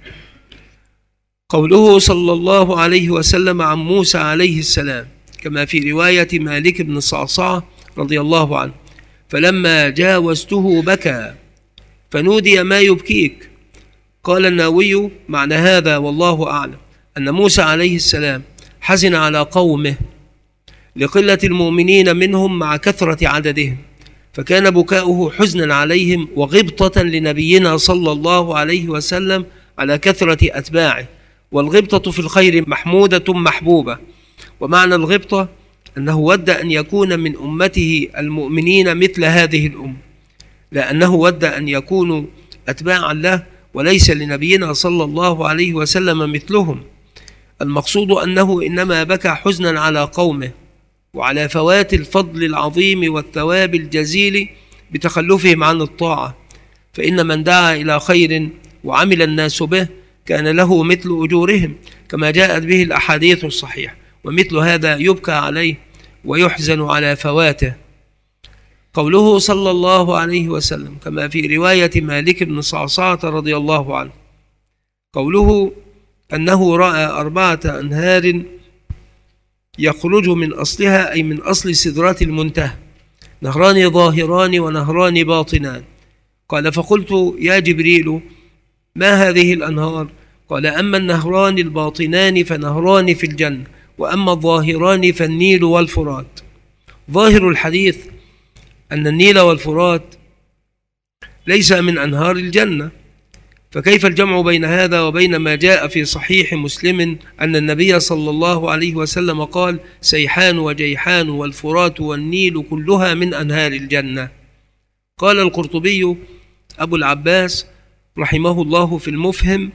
قوله صلى الله عليه وسلم عن موسى عليه السلام كما في رواية مالك بن صعصعة رضي الله عنه: فلما جاوزته بكى فنودي ما يبكيك. قال النووي: معنى هذا والله أعلم أن موسى عليه السلام حزن على قومه لقلة المؤمنين منهم مع كثرة عددهم، فكان بكاؤه حزنا عليهم وغبطة لنبينا صلى الله عليه وسلم على كثرة أتباعه. والغبطة في الخير محمودة محبوبة، ومعنى الغبطة أنه ود أن يكون من أمته المؤمنين مثل هذه الأمة، لأنه ود أن يكونوا أتباعا له وليس لنبينا صلى الله عليه وسلم مثلهم. المقصود أنه إنما بكى حزنا على قومه وعلى فوات الفضل العظيم والثواب الجزيل بتخلفهم عن الطاعة، فإن من دعا إلى خير وعمل الناس به كان له مثل أجورهم كما جاءت به الأحاديث الصحيحة، ومثل هذا يبكى عليه ويحزن على فواته. قوله صلى الله عليه وسلم كما في رواية مالك بن صعصعة رضي الله عنه، قوله أنه رأى أربعة أنهار يخرج من أصلها أي من أصل سدرات المنتهى، نهران ظاهران ونهران باطنان. قال فقلت يا جبريل ما هذه الأنهار؟ قال أما النهران الباطنان فنهران في الجنة، وأما الظاهران فالنيل والفرات. ظاهر الحديث أن النيل والفرات ليس من أنهار الجنة، فكيف الجمع بين هذا وبين ما جاء في صحيح مسلم أن النبي صلى الله عليه وسلم قال سيحان وجيحان والفرات والنيل كلها من أنهار الجنة؟ قال القرطبي أبو العباس رحمه الله في المفهم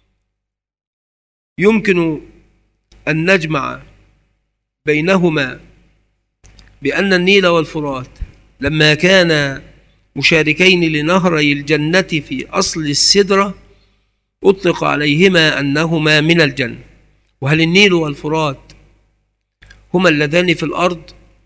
يمكن أن نجمع بينهما بأن النيل والفرات لما كان مشاركين لنهري الجنة في أصل السدرة أطلق عليهما أنهما من الجنة. وهل النيل والفرات هما اللذان في الأرض؟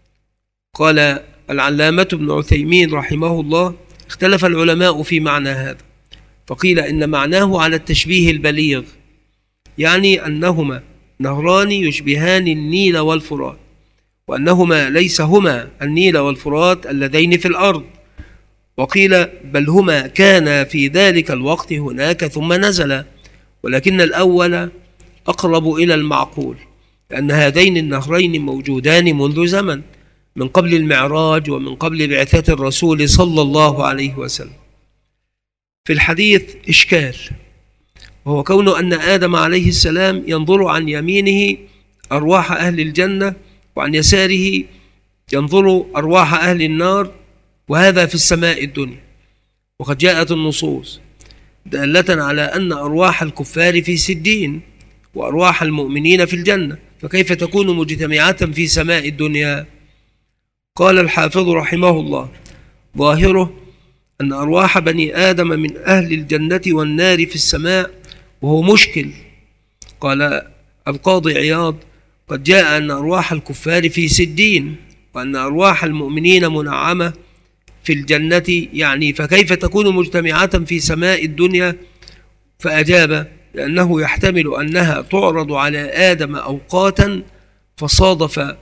قال العلامة ابن عثيمين رحمه الله اختلف العلماء في معنى هذا، فقيل إن معناه على التشبيه البليغ، يعني أنهما نهران يشبهان النيل والفرات، وأنهما ليس هما النيل والفرات اللذين في الأرض. وقيل بل هما كانا في ذلك الوقت هناك ثم نزل، ولكن الأول أقرب إلى المعقول، لأن هذين النهرين موجودان منذ زمن، من قبل المعراج ومن قبل بعثة الرسول صلى الله عليه وسلم. في الحديث إشكال، وهو كون أن آدم عليه السلام ينظر عن يمينه أرواح أهل الجنة وعن يساره ينظر أرواح أهل النار، وهذا في السماء الدنيا. وقد جاءت النصوص دالة على أن أرواح الكفار في سجين وأرواح المؤمنين في الجنة، فكيف تكون مجتمعة في سماء الدنيا؟ قال الحافظ رحمه الله ظاهره أن أرواح بني آدم من أهل الجنة والنار في السماء، وهو مشكل. قال القاضي عياض قد جاء أن أرواح الكفار في سجين وأن أرواح المؤمنين منعمة في الجنة، يعني فكيف تكون مجتمعة في سماء الدنيا؟ فأجاب لأنه يحتمل أنها تعرض على آدم أوقاتا فصادف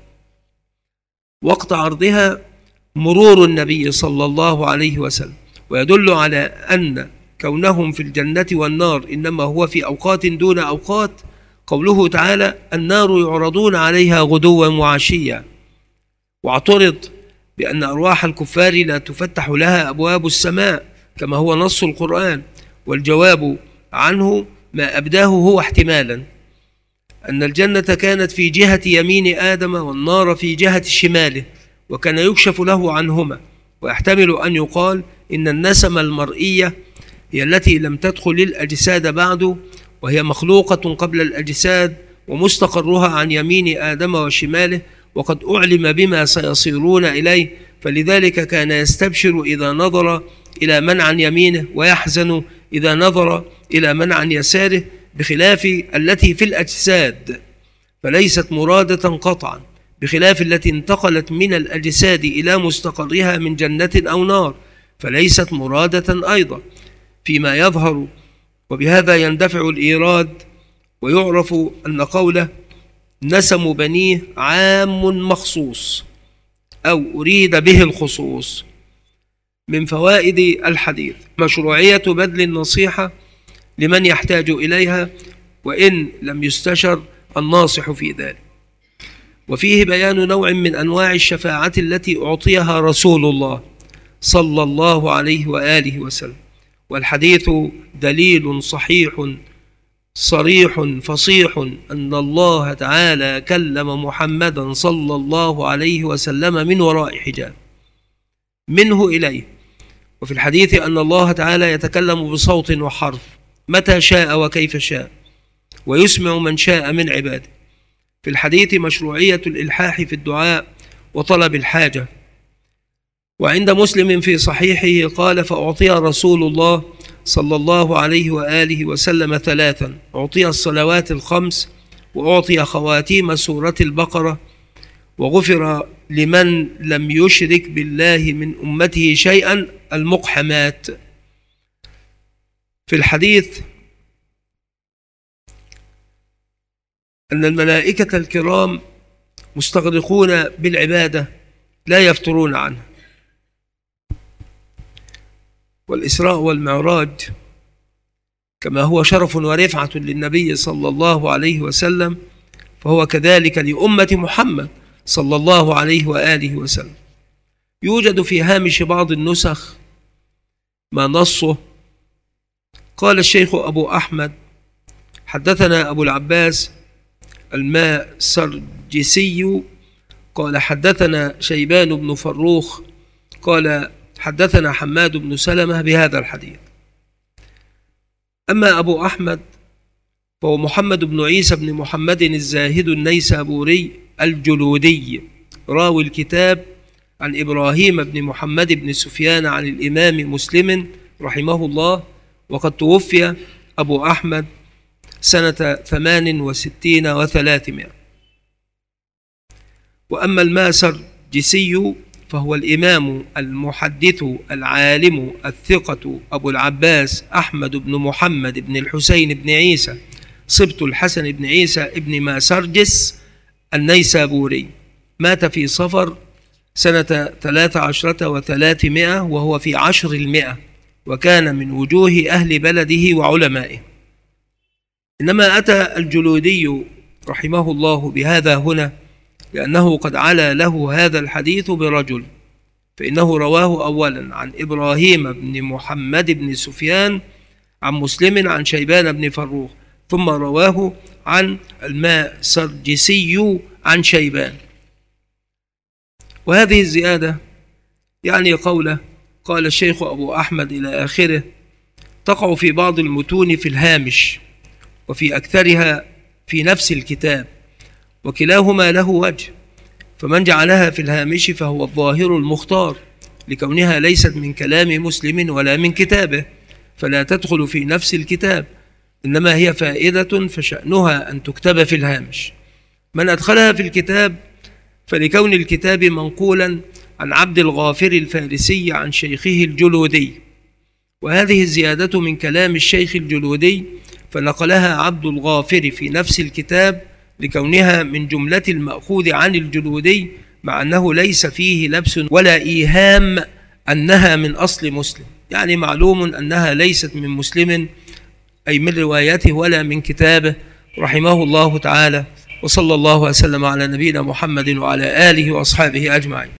وقت عرضها مرور النبي صلى الله عليه وسلم، ويدل على أن كونهم في الجنة والنار إنما هو في أوقات دون أوقات. قوله تعالى النار يعرضون عليها غدوا وعشيا، واعترض بأن أرواح الكفار لا تفتح لها أبواب السماء كما هو نص القرآن، والجواب عنه ما أبداه هو احتمالا أن الجنة كانت في جهة يمين آدم والنار في جهة شماله، وكان يكشف له عنهما. ويحتمل أن يقال إن النسم المرئية هي التي لم تدخل الأجساد بعد، وهي مخلوقة قبل الأجساد ومستقرها عن يمين آدم وشماله، وقد أعلم بما سيصيرون إليه، فلذلك كان يستبشر إذا نظر إلى من عن يمينه ويحزن إذا نظر إلى من عن يساره، بخلاف التي في الأجساد فليست مرادة قطعا، بخلاف التي انتقلت من الأجساد إلى مستقرها من جنة أو نار فليست مرادة أيضا فيما يظهر. وبهذا يندفع الإيراد، ويعرف أن قوله نسم بنيه عام مخصوص أو أريد به الخصوص. من فوائد الحديث مشروعية بذل النصيحة لمن يحتاج إليها وإن لم يستشر الناصح في ذلك، وفيه بيان نوع من أنواع الشفاعة التي أعطيها رسول الله صلى الله عليه وآله وسلم، والحديث دليل صحيح صريح فصيح أن الله تعالى كلم محمدا صلى الله عليه وسلم من وراء حجاب منه إليه، وفي الحديث أن الله تعالى يتكلم بصوت وحرف متى شاء وكيف شاء، ويسمع من شاء من عباده. في الحديث مشروعية الإلحاح في الدعاء وطلب الحاجة. وعند مسلم في صحيحه قال: فأعطي رسول الله صلى الله عليه وآله وسلم ثلاثا: أعطي الصلوات الخمس، وأعطي خواتيم سورة البقرة، وغفر لمن لم يشرك بالله من أمته شيئا المقحمات. في الحديث أن الملائكة الكرام مستغرقون بالعبادة لا يفترون عنها. والإسراء والمعراج كما هو شرف ورفعة للنبي صلى الله عليه وسلم، فهو كذلك لأمة محمد صلى الله عليه وآله وسلم. يوجد في هامش بعض النسخ ما نصه: قال الشيخ أبو أحمد حدثنا أبو العباس الماسرجسي قال حدثنا شيبان بن فروخ قال حدثنا حماد بن سلمة بهذا الحديث. أما أبو أحمد فهو محمد بن عيسى بن محمد الزاهد النيسابوري الجلودي، راوي الكتاب عن إبراهيم بن محمد بن سفيان عن الإمام مسلم رحمه الله، وقد توفي أبو أحمد سنة ثمان وستين وثلاثمائة. وأما الماسرجسي فهو الإمام المحدث العالم الثقة أبو العباس أحمد بن محمد بن الحسين بن عيسى صبت الحسن بن عيسى بن ماسرجس النيسابوري، مات في صفر سنة ثلاث عشرة وثلاثمائة وهو في عشر المئة، وكان من وجوه أهل بلده وعلمائه. إنما أتى الجلودي رحمه الله بهذا هنا لأنه قد علا له هذا الحديث برجل، فإنه رواه أولا عن إبراهيم بن محمد بن سفيان عن مسلم عن شيبان بن فروخ، ثم رواه عن الماسرجسي عن شيبان. وهذه الزيادة يعني قوله قال الشيخ أبو أحمد إلى آخره تقع في بعض المتون في الهامش، وفي أكثرها في نفس الكتاب، وكلاهما له وجه، فمن جعلها في الهامش فهو الظاهر المختار لكونها ليست من كلام مسلم ولا من كتابه، فلا تدخل في نفس الكتاب، إنما هي فائدة فشأنها أن تكتب في الهامش. من أدخلها في الكتاب فلكون الكتاب منقولا عن عبد الغافر الفارسي عن شيخه الجلودي، وهذه الزيادة من كلام الشيخ الجلودي فنقلها عبد الغافر في نفس الكتاب لكونها من جملة المأخوذ عن الجلودي، مع أنه ليس فيه لبس ولا إيهام أنها من أصل مسلم، يعني معلوم أنها ليست من مسلم أي من روايته ولا من كتابه رحمه الله تعالى. وصلى الله وسلم على نبينا محمد وعلى آله وأصحابه أجمعين.